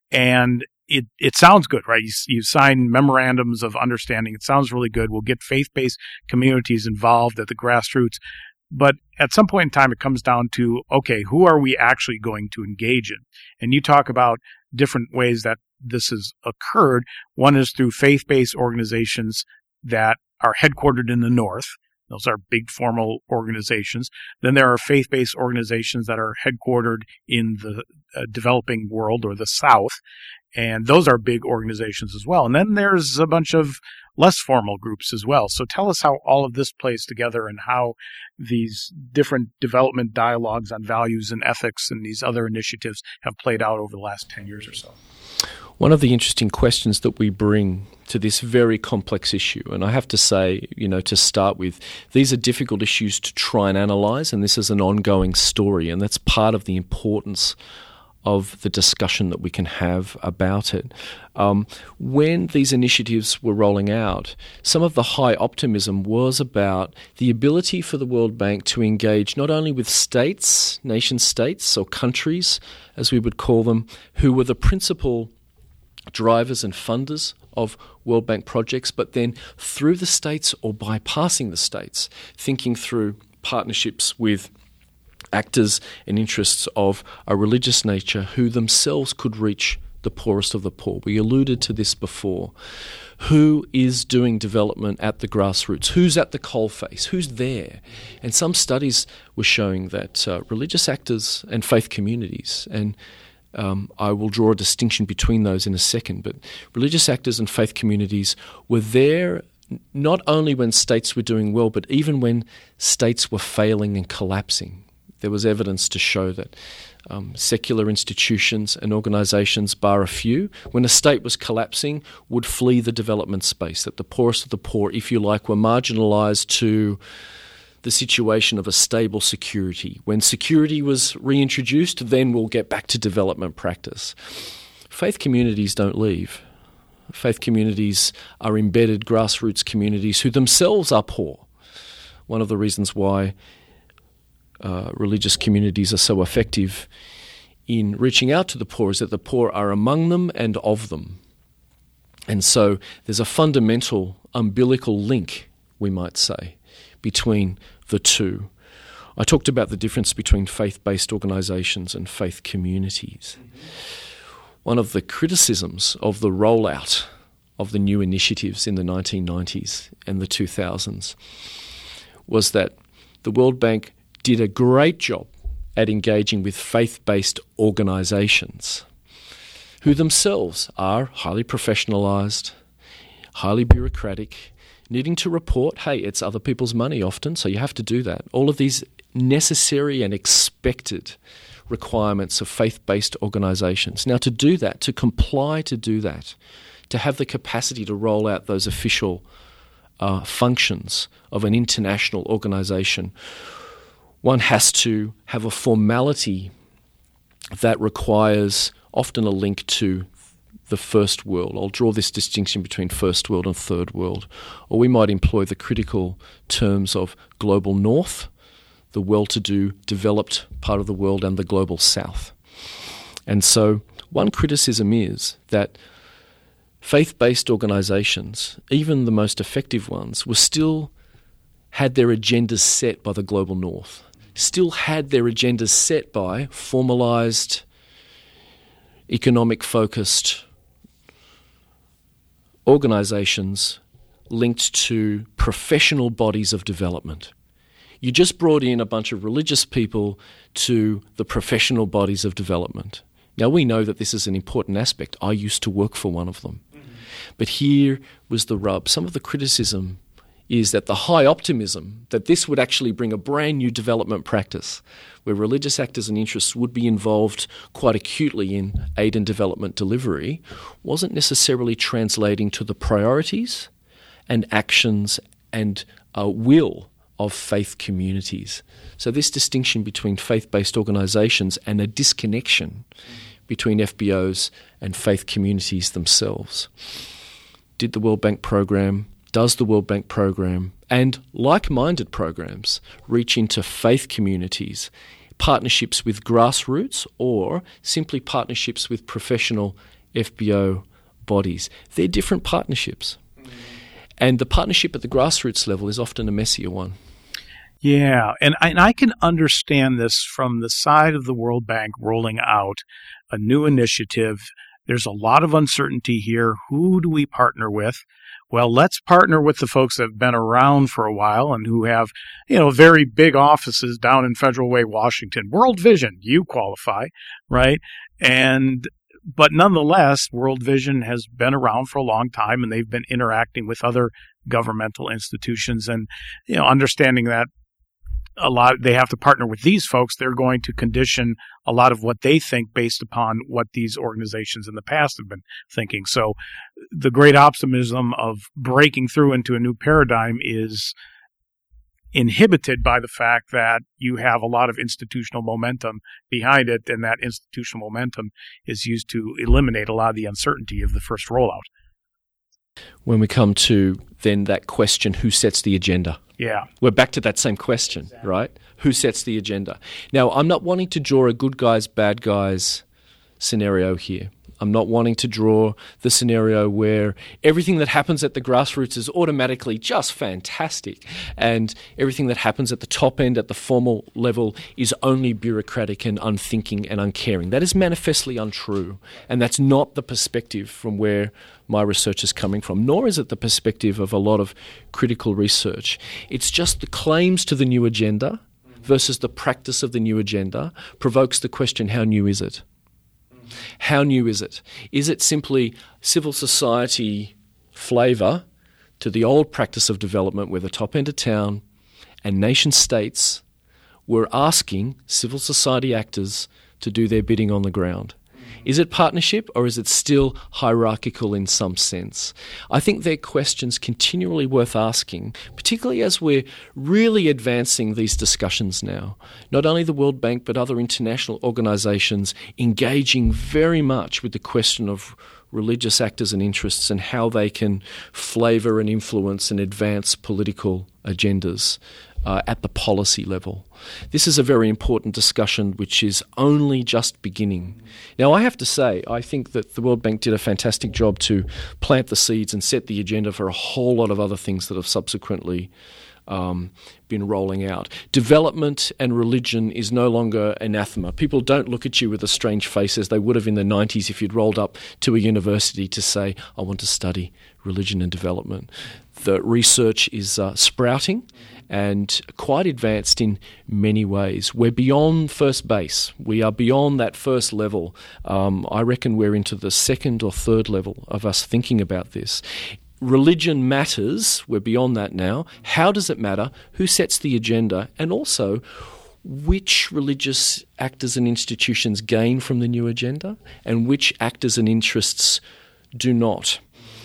And it, it sounds good, right? You, you sign memorandums of understanding. It sounds really good. We'll get faith-based communities involved at the grassroots. But at some point in time, it comes down to, okay, who are we actually going to engage in? And you talk about different ways that this has occurred. One is through faith-based organizations that are headquartered in the North. Those are big formal organizations. Then there are faith-based organizations that are headquartered in the uh, developing world or the South. And those are big organizations as well. And then there's a bunch of less formal groups as well. So tell us how all of this plays together and how these different development dialogues on values and ethics and these other initiatives have played out over the last ten years or so. One of the interesting questions that we bring to this very complex issue, and I have to say, you know, to start with, these are difficult issues to try and analyse, and this is an ongoing story, and that's part of the importance of the discussion that we can have about it. Um, when these initiatives were rolling out, some of the high optimism was about the ability for the World Bank to engage not only with states, nation states or countries, as we would call them, who were the principal drivers and funders of World Bank projects, but then through the states or bypassing the states, thinking through partnerships with actors and interests of a religious nature who themselves could reach the poorest of the poor. We alluded to this before. Who is doing development at the grassroots? Who's at the coalface? Who's there? And some studies were showing that uh, religious actors and faith communities, and Um, I will draw a distinction between those in a second, but religious actors and faith communities were there not only when states were doing well, but even when states were failing and collapsing. There was evidence to show that um, secular institutions and organisations, bar a few, when a state was collapsing, would flee the development space, that the poorest of the poor, if you like, were marginalised to the situation of a stable security. When security was reintroduced, then we'll get back to development practice. Faith communities don't leave. Faith communities are embedded grassroots communities who themselves are poor. One of the reasons why uh, religious communities are so effective in reaching out to the poor is that the poor are among them and of them. And so there's a fundamental umbilical link, we might say, between the two. I talked about the difference between faith-based organisations and faith communities. Mm-hmm. One of the criticisms of the rollout of the new initiatives in the nineteen nineties and the two thousands was that the World Bank did a great job at engaging with faith-based organisations who themselves are highly professionalised, highly bureaucratic, needing to report, hey, it's other people's money often, so you have to do that. All of these necessary and expected requirements of faith-based organisations. Now, to do that, to comply to do that, to have the capacity to roll out those official uh, functions of an international organisation, one has to have a formality that requires often a link to the first world. I'll draw this distinction between first world and third world. Or we might employ the critical terms of global north, the well-to-do, developed part of the world, and the global south. And so one criticism is that faith-based organisations, even the most effective ones, were still had their agendas set by the global north, still had their agendas set by formalised, economic-focused organisations linked to professional bodies of development. You just brought in a bunch of religious people to the professional bodies of development. Now, we know that this is an important aspect. I used to work for one of them. Mm-hmm. But here was the rub. Some of the criticism is that the high optimism that this would actually bring a brand new development practice where religious actors and interests would be involved quite acutely in aid and development delivery wasn't necessarily translating to the priorities and actions and uh, will of faith communities. So this distinction between faith-based organisations and a disconnection between F B Os and faith communities themselves. Did the World Bank program, does the World Bank program, and like-minded programs reach into faith communities, partnerships with grassroots, or simply partnerships with professional F B O bodies? They're different partnerships. Mm-hmm. And the partnership at the grassroots level is often a messier one. Yeah, and I, and I can understand this from the side of the World Bank rolling out a new initiative. There's a lot of uncertainty here. Who do we partner with? Well, let's partner with the folks that have been around for a while and who have, you know, very big offices down in Federal Way, Washington. World Vision, you qualify, right? And but nonetheless, World Vision has been around for a long time, and they've been interacting with other governmental institutions, and you know, understanding that a lot they have to partner with these folks. They're going to condition a lot of what they think based upon what these organizations in the past have been thinking. So the great optimism of breaking through into a new paradigm is inhibited by the fact that you have a lot of institutional momentum behind it, and that institutional momentum is used to eliminate a lot of the uncertainty of the first rollout. When we come to then that question, who sets the agenda? Yeah. We're back to that same question, exactly. Right? Who sets the agenda? Now, I'm not wanting to draw a good guys, bad guys scenario here. I'm not wanting to draw the scenario where everything that happens at the grassroots is automatically just fantastic, and everything that happens at the top end, at the formal level, is only bureaucratic and unthinking and uncaring. That is manifestly untrue, and that's not the perspective from where my research is coming from, nor is it the perspective of a lot of critical research. It's just the claims to the new agenda versus the practice of the new agenda provokes the question, how new is it? How new is it? Is it simply civil society flavour to the old practice of development where the top end of town and nation states were asking civil society actors to do their bidding on the ground? Is it partnership, or is it still hierarchical in some sense? I think they're questions continually worth asking, particularly as we're really advancing these discussions now. Not only the World Bank, but other international organisations engaging very much with the question of religious actors and interests and how they can flavour and influence and advance political agendas Uh, at the policy level. This is a very important discussion which is only just beginning. Now, I have to say, I think that the World Bank did a fantastic job to plant the seeds and set the agenda for a whole lot of other things that have subsequently um, been rolling out. Development and religion is no longer anathema. People don't look at you with a strange face as they would have in the nineties if you'd rolled up to a university to say, I want to study religion and development. The research is uh, sprouting and quite advanced in many ways. We're beyond first base. We are beyond that first level. Um, I reckon we're into the second or third level of us thinking about this. Religion matters. We're beyond that now. How does it matter? Who sets the agenda? And also, which religious actors and institutions gain from the new agenda and which actors and interests do not?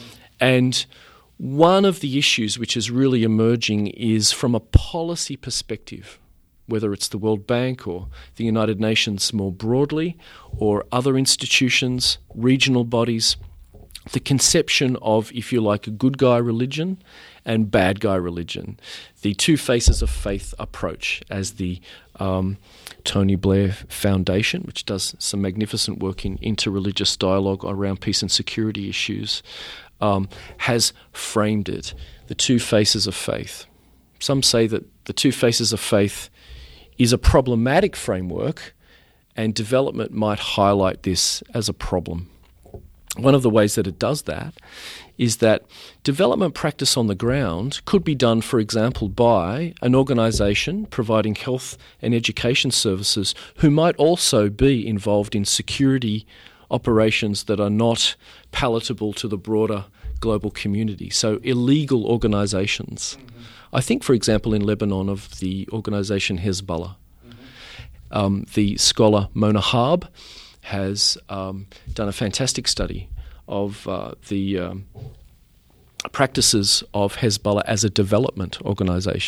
And one of the issues which is really emerging is from a policy perspective, whether it's the World Bank or the United Nations more broadly, or other institutions, regional bodies, the conception of, if you like, a good guy religion and bad guy religion, the two faces of faith approach, as the um, Tony Blair Foundation, which does some magnificent work in interreligious dialogue around peace and security issues, Um, has framed it, the two faces of faith. Some say that the two faces of faith is a problematic framework, and development might highlight this as a problem. One of the ways that it does that is that development practice on the ground could be done, for example, by an organisation providing health and education services who might also be involved in security operations that are not palatable to the broader global community. So illegal organisations. Mm-hmm. I think, for example, in Lebanon of the organisation Hezbollah. Mm-hmm. Um, the scholar Mona Harb has um, done a fantastic study of uh, the um, practices of Hezbollah as a development organisation.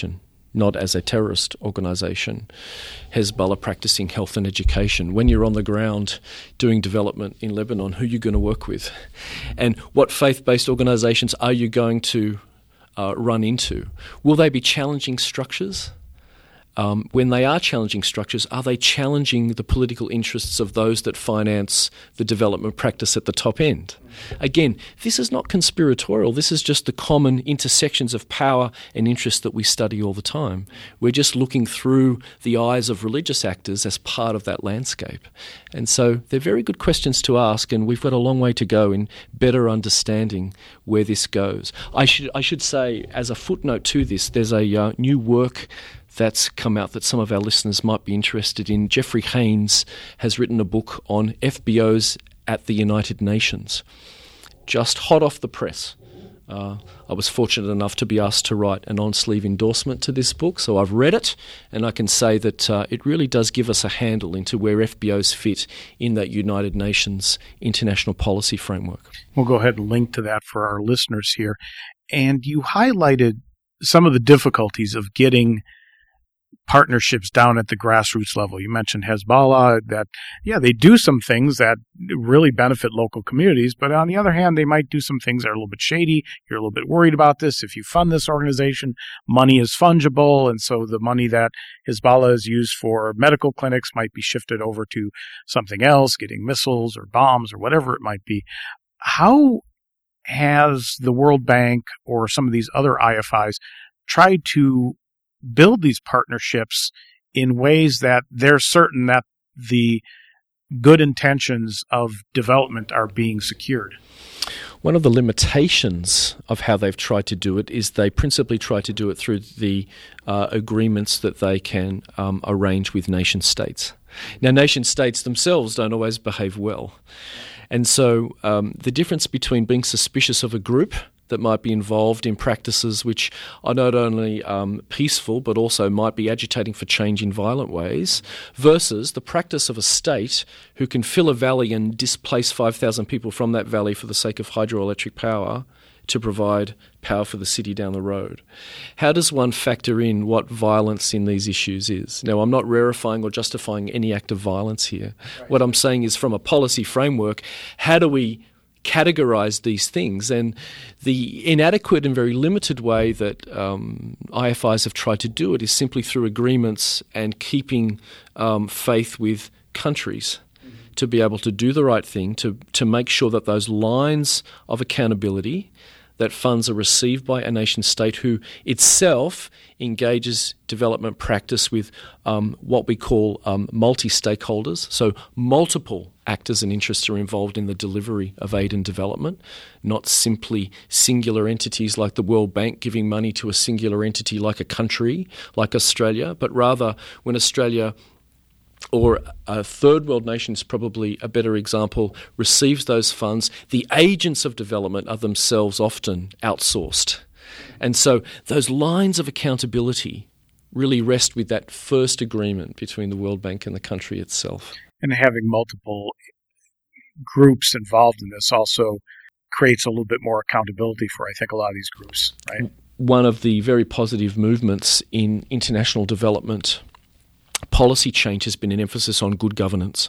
not as a terrorist organisation. Hezbollah practicing health and education. When you're on the ground doing development in Lebanon, who are you going to work with? And what faith-based organisations are you going to uh, run into? Will they be challenging structures? Um, when they are challenging structures, are they challenging the political interests of those that finance the development practice at the top end? Again, this is not conspiratorial. This is just the common intersections of power and interest that we study all the time. We're just looking through the eyes of religious actors as part of that landscape. And so they're very good questions to ask, and we've got a long way to go in better understanding where this goes. I should I should say, as a footnote to this, there's a uh, new work that's come out that some of our listeners might be interested in. Jeffrey Haynes has written a book on F B Os at the United Nations, just hot off the press. Uh, I was fortunate enough to be asked to write an on-sleeve endorsement to this book, so I've read it, and I can say that uh, it really does give us a handle into where F B Os fit in that United Nations international policy framework. We'll go ahead and link to that for our listeners here. And you highlighted some of the difficulties of getting partnerships down at the grassroots level. You mentioned Hezbollah, that, yeah, they do some things that really benefit local communities, but on the other hand, they might do some things that are a little bit shady. You're a little bit worried about this. If you fund this organization, money is fungible, and so the money that Hezbollah is used for medical clinics might be shifted over to something else, getting missiles or bombs or whatever it might be. How has the World Bank or some of these other I F Is tried to build these partnerships in ways that they're certain that the good intentions of development are being secured? One of the limitations of how they've tried to do it is they principally try to do it through the uh, agreements that they can um, arrange with nation states. Now, nation states themselves don't always behave well. And so um, the difference between being suspicious of a group that might be involved in practices which are not only um, peaceful but also might be agitating for change in violent ways, versus the practice of a state who can fill a valley and displace five thousand people from that valley for the sake of hydroelectric power to provide power for the city down the road. How does one factor in what violence in these issues is? Now, I'm not rarefying or justifying any act of violence here. Right. What I'm saying is, from a policy framework, how do we categorize these things? And the inadequate and very limited way that um, I F Is have tried to do it is simply through agreements and keeping um, faith with countries mm-hmm. to be able to do the right thing, to, to make sure that those lines of accountability, that funds are received by a nation state who itself engages development practice with um, what we call um, multi-stakeholders. So multiple actors and interests are involved in the delivery of aid and development, not simply singular entities like the World Bank giving money to a singular entity like a country, like Australia, but rather when Australia or a third world nation is probably a better example, receives those funds, the agents of development are themselves often outsourced. And so those lines of accountability really rest with that first agreement between the World Bank and the country itself. And having multiple groups involved in this also creates a little bit more accountability for, I think, a lot of these groups, right? One of the very positive movements in international development policy change has been an emphasis on good governance.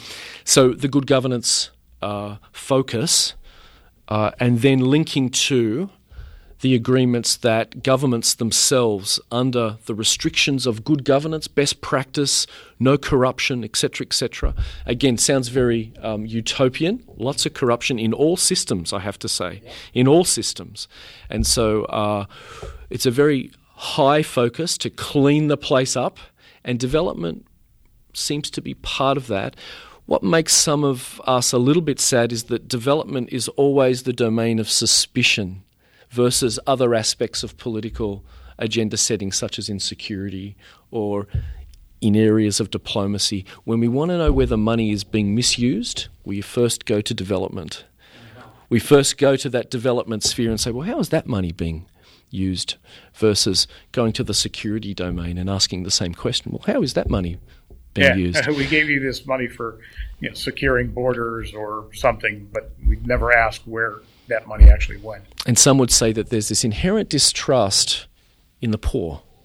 So the good governance uh, focus uh, and then linking to the agreements that governments themselves, under the restrictions of good governance, best practice, no corruption, et cetera, et cetera. Again, sounds very um, utopian. Lots of corruption in all systems, I have to say, in all systems. And so uh, it's a very high focus to clean the place up, and development seems to be part of that. What makes some of us a little bit sad is that development is always the domain of suspicion versus other aspects of political agenda setting, such as in security or in areas of diplomacy. When we want to know whether money is being misused, we first go to development. We first go to that development sphere and say, well, how is that money being used, versus going to the security domain and asking the same question. Well, how is that money being yeah, used? We gave you this money for you know, securing borders or something, but we never asked where that money actually went. And some would say that there's this inherent distrust in the poor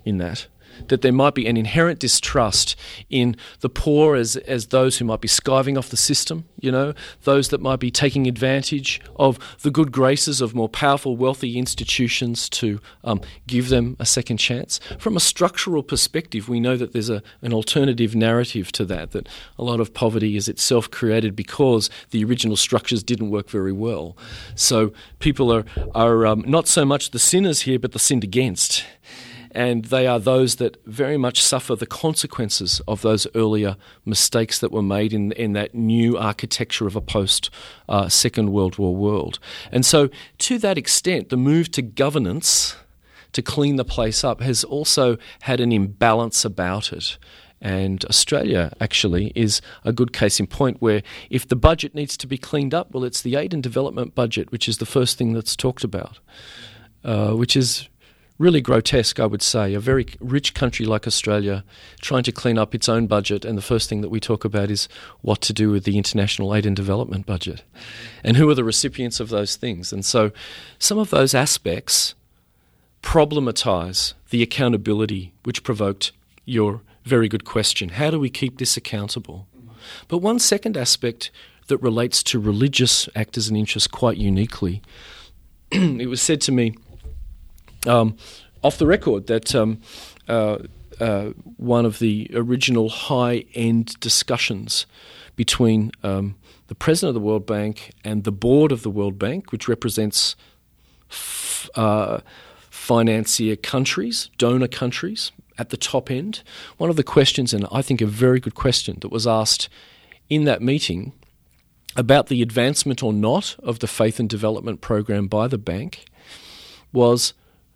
in that. That there might be an inherent distrust in the poor as as those who might be skiving off the system, you know, those that might be taking advantage of the good graces of more powerful, wealthy institutions to um, give them a second chance. From a structural perspective, we know that there's a, an alternative narrative to that, that a lot of poverty is itself created because the original structures didn't work very well. So people are, are um, not so much the sinners here, but the sinned against. And they are those that very much suffer the consequences of those earlier mistakes that were made in, in that new architecture of a post-Second uh, World War world. And so to that extent, the move to governance to clean the place up has also had an imbalance about it. And Australia actually is a good case in point where if the budget needs to be cleaned up, well, it's the aid and development budget, which is the first thing that's talked about, uh, which is really grotesque, I would say. A very rich country like Australia trying to clean up its own budget, and the first thing that we talk about is what to do with the international aid and development budget and who are the recipients of those things. And so some of those aspects problematise the accountability which provoked your very good question. How do we keep this accountable? But one second aspect that relates to religious actors and interests quite uniquely, it was said to me Um, off the record that um, uh, uh, one of the original high-end discussions between um, the president of the World Bank and the board of the World Bank, which represents f- uh, financier countries, donor countries at the top end, one of the questions, and I think a very good question, that was asked in that meeting about the advancement or not of the Faith and Development Program by the bank was,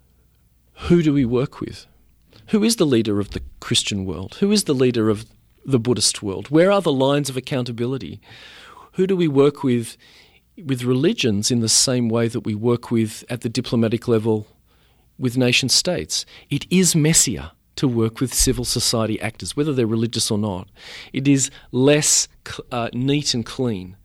who do we work with? Who is the leader of the Christian world? Who is the leader of the Buddhist world? Where are the lines of accountability? Who do we work with with religions in the same way that we work with at the diplomatic level with nation states? It is messier to work with civil society actors, whether they're religious or not. It is less uh, neat and clean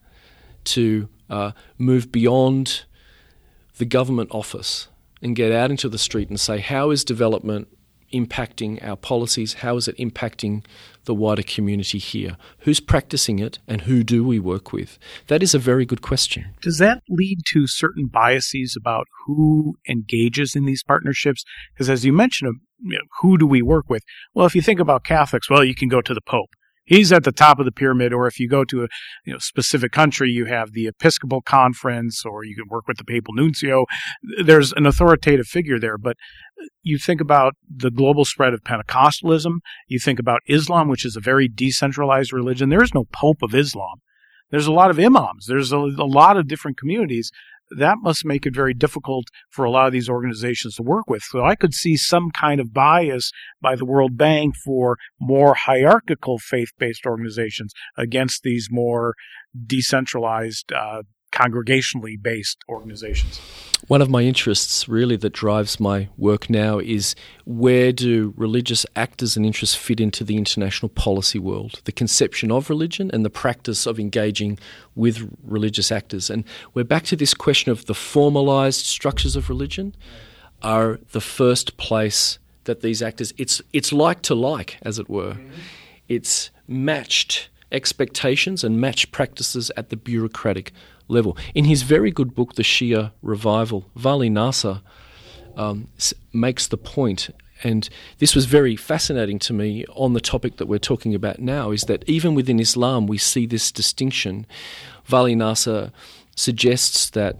to uh, move beyond the government office and get out into the street and say, how is development impacting our policies? How is it impacting the wider community here? Who's practicing it and who do we work with? That is a very good question. Does that lead to certain biases about who engages in these partnerships? Because as you mentioned, you know, who do we work with? Well, if you think about Catholics, well, you can go to the Pope. He's at the top of the pyramid, or if you go to a you know, specific country, you have the Episcopal Conference, or you can work with the Papal Nuncio. There's an authoritative figure there. But you think about the global spread of Pentecostalism. You think about Islam, which is a very decentralized religion. There is no Pope of Islam. There's a lot of imams. There's a, a lot of different communities. That must make it very difficult for a lot of these organizations to work with. So I could see some kind of bias by the World Bank for more hierarchical faith-based organizations against these more decentralized, uh, congregationally based organizations. One of my interests really that drives my work now is where do religious actors and interests fit into the international policy world, the conception of religion and the practice of engaging with religious actors. And we're back to this question of the formalized structures of religion are the first place that these actors, it's it's like to like, as it were. Mm-hmm. It's matched expectations and matched practices at the bureaucratic level. In his very good book, The Shia Revival, Vali Nasr um, makes the point, and this was very fascinating to me on the topic that we're talking about now, is that even within Islam we see this distinction. Vali Nasr suggests that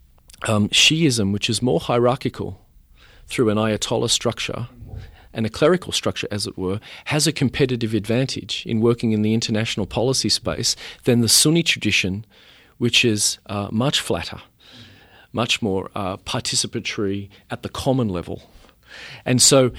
um, Shiism, which is more hierarchical through an Ayatollah structure and a clerical structure, as it were, has a competitive advantage in working in the international policy space than the Sunni tradition, which is uh, much flatter, much more uh, participatory at the common level. And so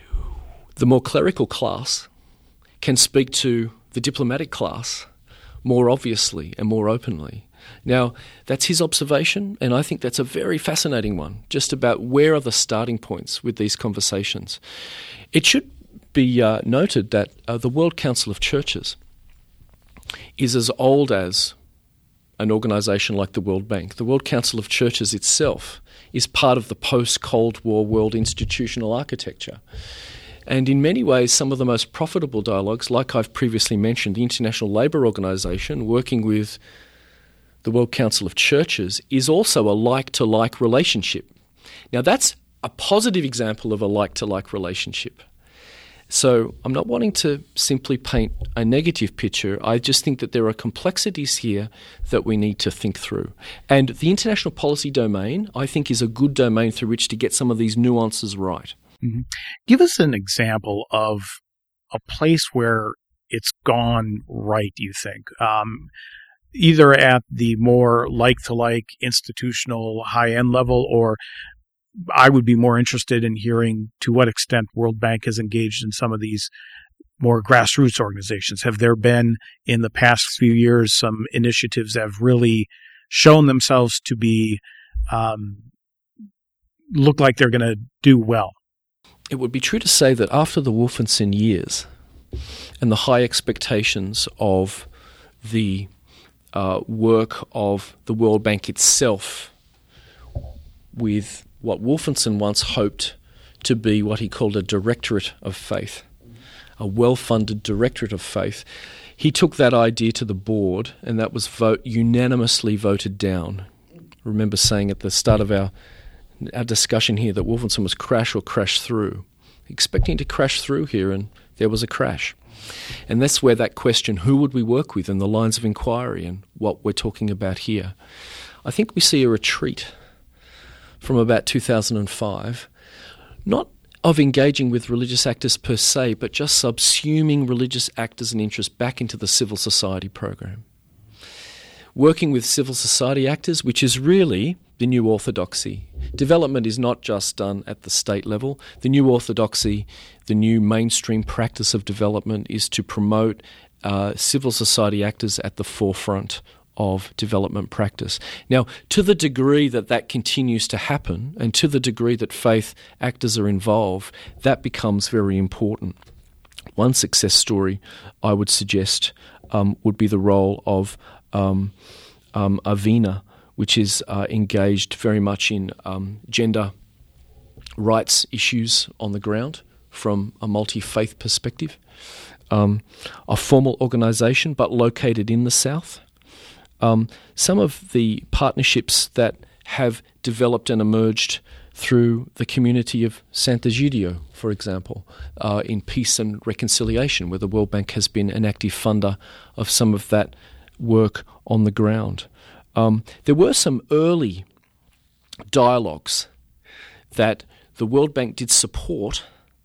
the more clerical class can speak to the diplomatic class more obviously and more openly. Now, that's his observation, and I think that's a very fascinating one, just about where are the starting points with these conversations. It should be uh, noted that uh, the World Council of Churches is as old as an organization like the World Bank. The World Council of Churches itself is part of the post-Cold War world institutional architecture. And in many ways, some of the most profitable dialogues, like I've previously mentioned, the International Labour Organization, working with the World Council of Churches, is also a like-to-like relationship. Now, that's a positive example of a like-to-like relationship. So I'm not wanting to simply paint a negative picture. I just think that there are complexities here that we need to think through. And the international policy domain, I think, is a good domain through which to get some of these nuances right. Mm-hmm. Give us an example of a place where it's gone right, you think, um, either at the more like-to-like institutional high-end level, or I would be more interested in hearing to what extent World Bank has engaged in some of these more grassroots organizations. Have there been, in the past few years, some initiatives that have really shown themselves to be, um, look like they're going to do well? It would be true to say that after the Wolfensohn years and the high expectations of the uh, work of the World Bank itself, with what Wolfensohn once hoped to be what he called a directorate of faith, a well-funded directorate of faith, he took that idea to the board, and that was vote unanimously voted down. I remember saying at the start of our our discussion here that Wolfensohn was crash or crash through, expecting to crash through here, and there was a crash. And that's where that question, who would we work with, and the lines of inquiry and what we're talking about here. I think we see a retreat from about two thousand five, not of engaging with religious actors per se, but just subsuming religious actors and interests back into the civil society program. Working with civil society actors, which is really the new orthodoxy. Development is not just done at the state level. The new orthodoxy, the new mainstream practice of development, is to promote uh, civil society actors at the forefront of development practice. Now, to the degree that that continues to happen, and to the degree that faith actors are involved, that becomes very important. One success story I would suggest um, would be the role of um, um, Avina, which is uh, engaged very much in um, gender rights issues on the ground from a multi-faith perspective. Um, a formal organisation, but located in the South. Um, some of the partnerships that have developed and emerged through the community of Sant'Egidio, for example, uh, in peace and reconciliation, where the World Bank has been an active funder of some of that work on the ground. Um, there were some early dialogues that the World Bank did support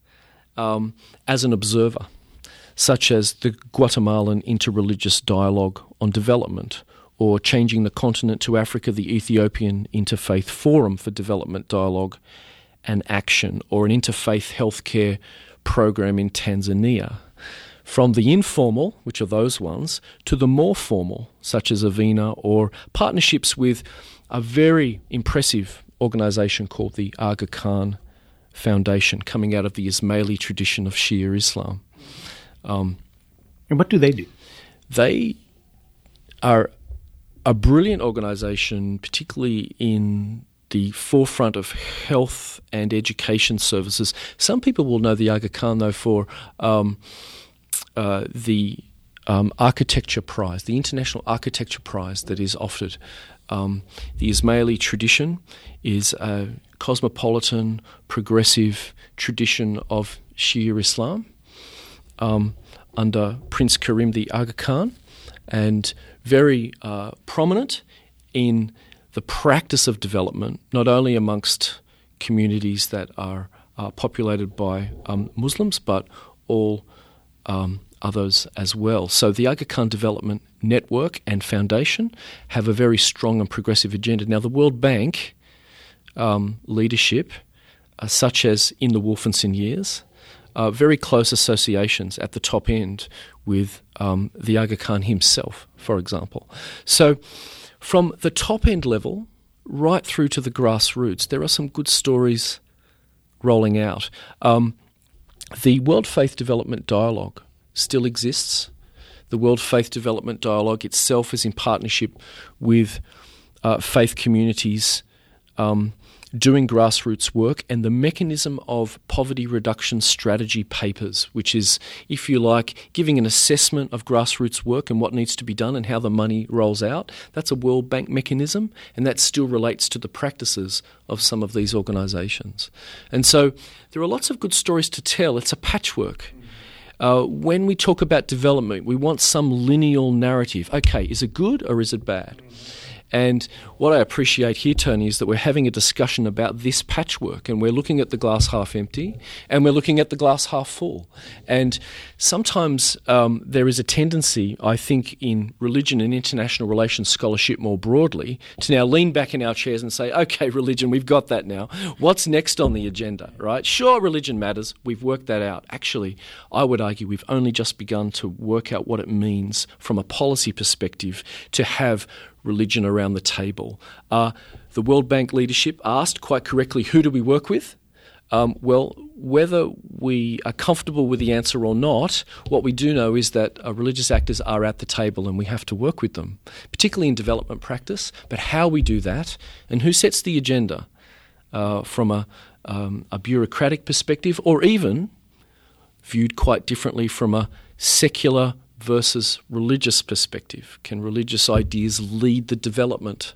um, as an observer, such as the Guatemalan Interreligious Dialogue on Development, or Changing the Continent to Africa, the Ethiopian Interfaith Forum for Development Dialogue and Action, or an interfaith healthcare program in Tanzania. From the informal, which are those ones, to the more formal, such as Avina, or partnerships with a very impressive organisation called the Aga Khan Foundation, coming out of the Ismaili tradition of Shia Islam. Um, and what do they do? They are a brilliant organisation, particularly in the forefront of health and education services. Some people will know the Aga Khan, though, for um, uh, the um, Architecture Prize, the International Architecture Prize that is offered. Um, the Ismaili tradition is a cosmopolitan, progressive tradition of Shia Islam um, under Prince Karim the Aga Khan, and very uh, prominent in the practice of development, not only amongst communities that are uh, populated by um, Muslims, but all um, others as well. So the Aga Khan Development Network and Foundation have a very strong and progressive agenda. Now, the World Bank um, leadership, uh, such as in the Wolfensohn years, uh, very close associations at the top end with um, the Aga Khan himself, for example. So from the top end level right through to the grassroots, there are some good stories rolling out. Um, the World Faith Development Dialogue still exists. The World Faith Development Dialogue itself is in partnership with uh, faith communities um, doing grassroots work, and the mechanism of poverty reduction strategy papers, which is, if you like, giving an assessment of grassroots work and what needs to be done and how the money rolls out. That's a World Bank mechanism, and that still relates to the practices of some of these organisations. And so there are lots of good stories to tell. It's a patchwork. Uh, when we talk about development, we want some lineal narrative. Okay, is it good or is it bad? And what I appreciate here, Tony, is that we're having a discussion about this patchwork, and we're looking at the glass half empty and we're looking at the glass half full. And sometimes um, there is a tendency, I think, in religion and international relations scholarship more broadly to now lean back in our chairs and say, okay, religion, we've got that now. What's next on the agenda, right? Sure, religion matters. We've worked that out. Actually, I would argue we've only just begun to work out what it means from a policy perspective to have religion around the table. Uh, the World Bank leadership asked quite correctly, who do we work with? Um, well, whether we are comfortable with the answer or not, what we do know is that uh, religious actors are at the table and we have to work with them, particularly in development practice. But how we do that and who sets the agenda uh, from a, um, a bureaucratic perspective, or even viewed quite differently from a secular versus religious perspective. Can religious ideas lead the development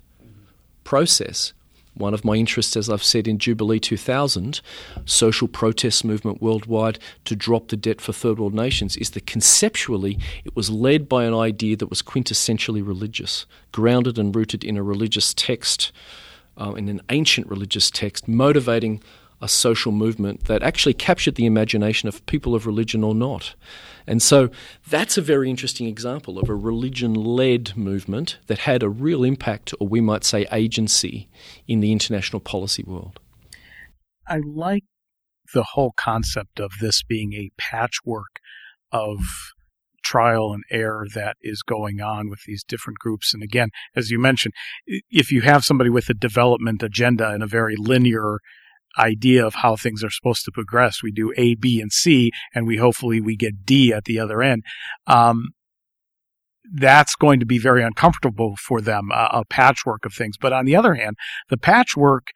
process? One of my interests, as I've said in Jubilee two thousand, social protest movement worldwide to drop the debt for third world nations, is that conceptually it was led by an idea that was quintessentially religious, grounded and rooted in a religious text, uh, in an ancient religious text, motivating a social movement that actually captured the imagination of people of religion or not. And so that's a very interesting example of a religion-led movement that had a real impact, or we might say agency, in the international policy world. I like the whole concept of this being a patchwork of trial and error that is going on with these different groups. And again, as you mentioned, if you have somebody with a development agenda and a very linear idea of how things are supposed to progress, we do A, B, and C, and we hopefully we get D at the other end. Um, that's going to be very uncomfortable for them, a, a patchwork of things. But on the other hand, the patchwork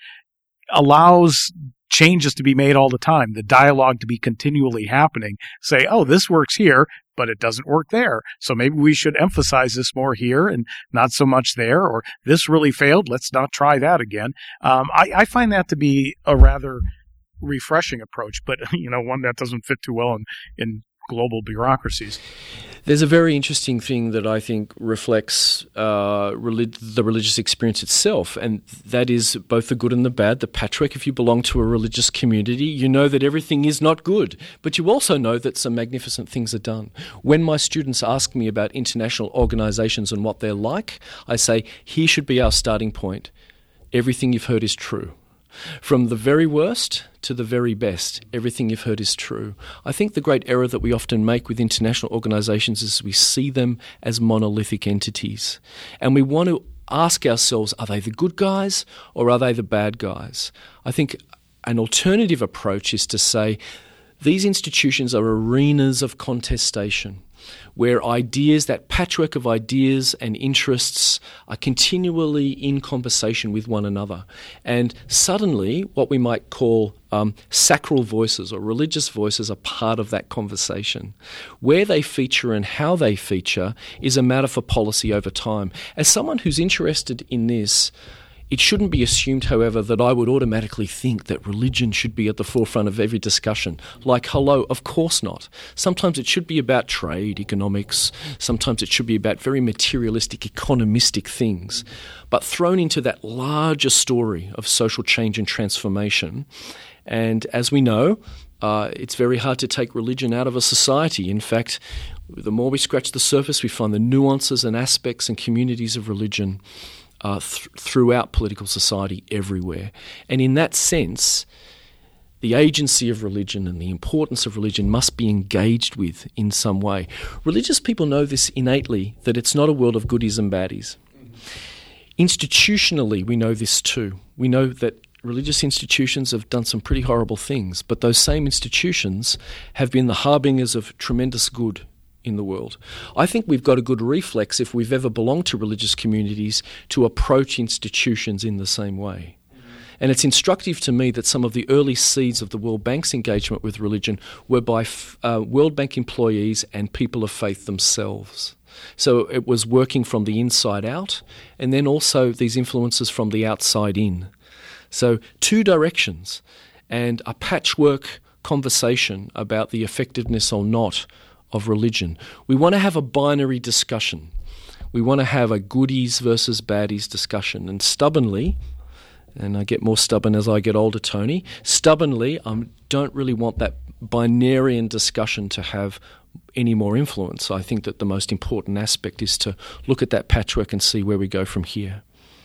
allows changes to be made all the time, the dialogue to be continually happening. Say, oh, this works here, but it doesn't work there. So maybe we should emphasize this more here and not so much there, or this really failed, let's not try that again. Um, I, I find that to be a rather refreshing approach, but you know, one that doesn't fit too well in, in global bureaucracies. There's a very interesting thing that I think reflects uh, relig- the religious experience itself, and that is both the good and the bad. The patchwork, if you belong to a religious community, you know that everything is not good, but you also know that some magnificent things are done. When my students ask me about international organizations and what they're like, I say, here should be our starting point. Everything you've heard is true. From the very worst to the very best, everything you've heard is true. I think the great error that we often make with international organisations is we see them as monolithic entities. And we want to ask ourselves, are they the good guys or are they the bad guys? I think an alternative approach is to say these institutions are arenas of contestation, where ideas, that patchwork of ideas and interests, are continually in conversation with one another. And suddenly, what we might call um, sacral voices or religious voices are part of that conversation. Where they feature and how they feature is a matter for policy over time. As someone who's interested in this, it shouldn't be assumed, however, that I would automatically think that religion should be at the forefront of every discussion. Like, hello, of course not. Sometimes it should be about trade, economics. Sometimes it should be about very materialistic, economistic things. But thrown into that larger story of social change and transformation, and as we know, uh, it's very hard to take religion out of a society. In fact, the more we scratch the surface, we find the nuances and aspects and communities of religion Uh, th- throughout political society everywhere. And in that sense, the agency of religion and the importance of religion must be engaged with in some way. Religious people know this innately, that it's not a world of goodies and baddies. Institutionally, we know this too. We know that religious institutions have done some pretty horrible things, but those same institutions have been the harbingers of tremendous good in the world. I think we've got a good reflex, if we've ever belonged to religious communities, to approach institutions in the same way. And it's instructive to me that some of the early seeds of the World Bank's engagement with religion were by uh, World Bank employees and people of faith themselves. So it was working from the inside out, and then also these influences from the outside in. So two directions, and a patchwork conversation about the effectiveness or not of religion. We want to have a binary discussion. We want to have a goodies versus baddies discussion. And stubbornly, and I get more stubborn as I get older, Tony, stubbornly, I don't really want that binarian discussion to have any more influence. I think that the most important aspect is to look at that patchwork and see where we go from here.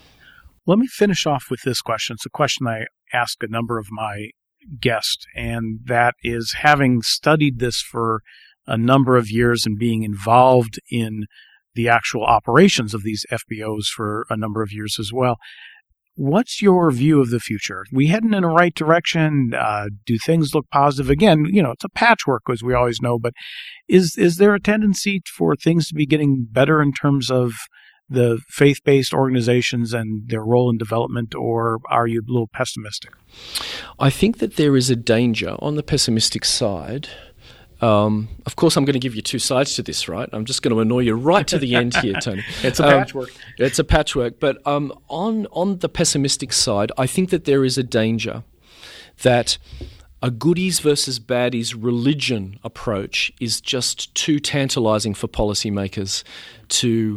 Let me finish off with this question. It's a question I ask a number of my guests, and that is, having studied this for a number of years and being involved in the actual operations of these F B Os for a number of years as well, what's your view of the future? We heading in the right direction? Uh, do things look positive? Again, you know, it's a patchwork, as we always know, but is is there a tendency for things to be getting better in terms of the faith-based organizations and their role in development, or are you a little pessimistic? I think that there is a danger on the pessimistic side. Um, of course, I'm going to give you two sides to this, right? I'm just going to annoy you right to the end here, Tony. It's a patchwork. Um, it's a patchwork. But um, on, on the pessimistic side, I think that there is a danger that a goodies versus baddies religion approach is just too tantalizing for policymakers to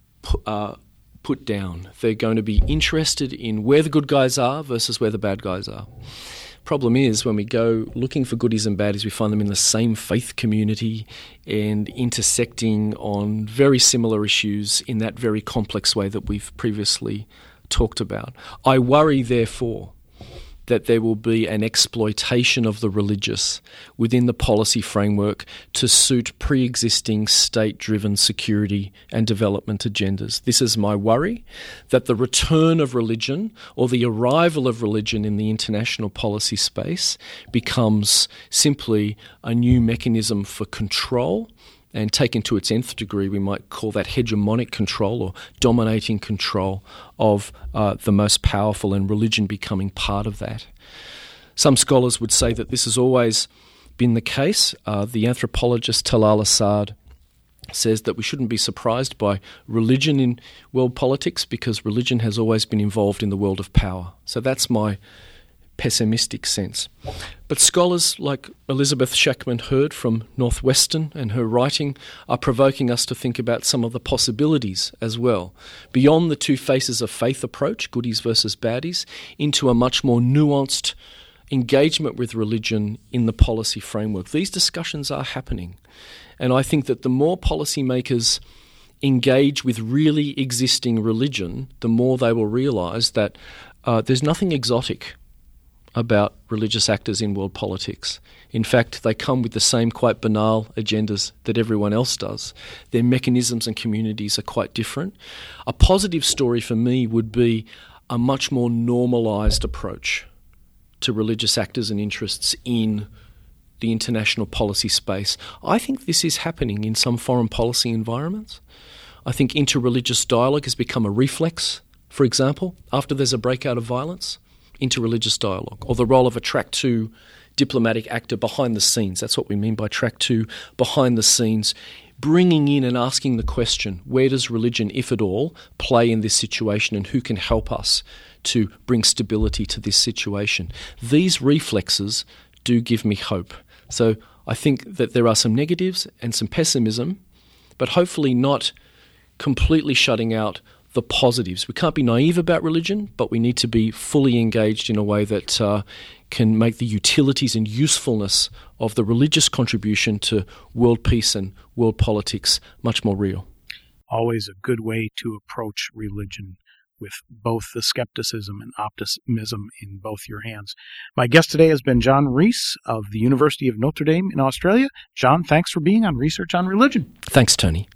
uh, put down. They're going to be interested in where the good guys are versus where the bad guys are. Problem is, when we go looking for goodies and baddies, we find them in the same faith community and intersecting on very similar issues in that very complex way that we've previously talked about. I worry, therefore, that there will be an exploitation of the religious within the policy framework to suit pre-existing state-driven security and development agendas. This is my worry, that the return of religion or the arrival of religion in the international policy space becomes simply a new mechanism for control. And taken to its nth degree, we might call that hegemonic control or dominating control of uh, the most powerful, and religion becoming part of that. Some scholars would say that this has always been the case. Uh, the anthropologist Talal Asad says that we shouldn't be surprised by religion in world politics because religion has always been involved in the world of power. So that's my pessimistic sense. But scholars like Elizabeth Shackman-Hurd from Northwestern and her writing are provoking us to think about some of the possibilities as well, beyond the two faces of faith approach, goodies versus baddies, into a much more nuanced engagement with religion in the policy framework. These discussions are happening, and I think that the more policymakers engage with really existing religion, the more they will realise that uh, there's nothing exotic about religious actors in world politics. In fact, they come with the same quite banal agendas that everyone else does. Their mechanisms and communities are quite different. A positive story for me would be a much more normalised approach to religious actors and interests in the international policy space. I think this is happening in some foreign policy environments. I think interreligious dialogue has become a reflex, for example, after there's a breakout of violence. Interreligious dialogue, or the role of a track two diplomatic actor behind the scenes. That's what we mean by track two, behind the scenes, bringing in and asking the question, where does religion, if at all, play in this situation, and who can help us to bring stability to this situation? These reflexes do give me hope. So I think that there are some negatives and some pessimism, but hopefully not completely shutting out the positives. We can't be naive about religion, but we need to be fully engaged in a way that uh, can make the utilities and usefulness of the religious contribution to world peace and world politics much more real. Always a good way to approach religion, with both the skepticism and optimism in both your hands. My guest today has been John Rees of the University of Notre Dame in Australia. John, thanks for being on Research on Religion. Thanks, Tony.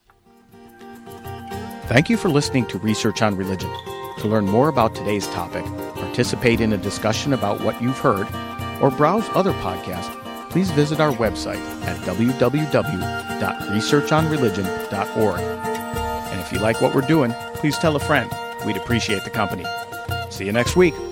Thank you for listening to Research on Religion. To learn more about today's topic, participate in a discussion about what you've heard, or browse other podcasts, please visit our website at w w w dot research on religion dot org. And if you like what we're doing, please tell a friend. We'd appreciate the company. See you next week.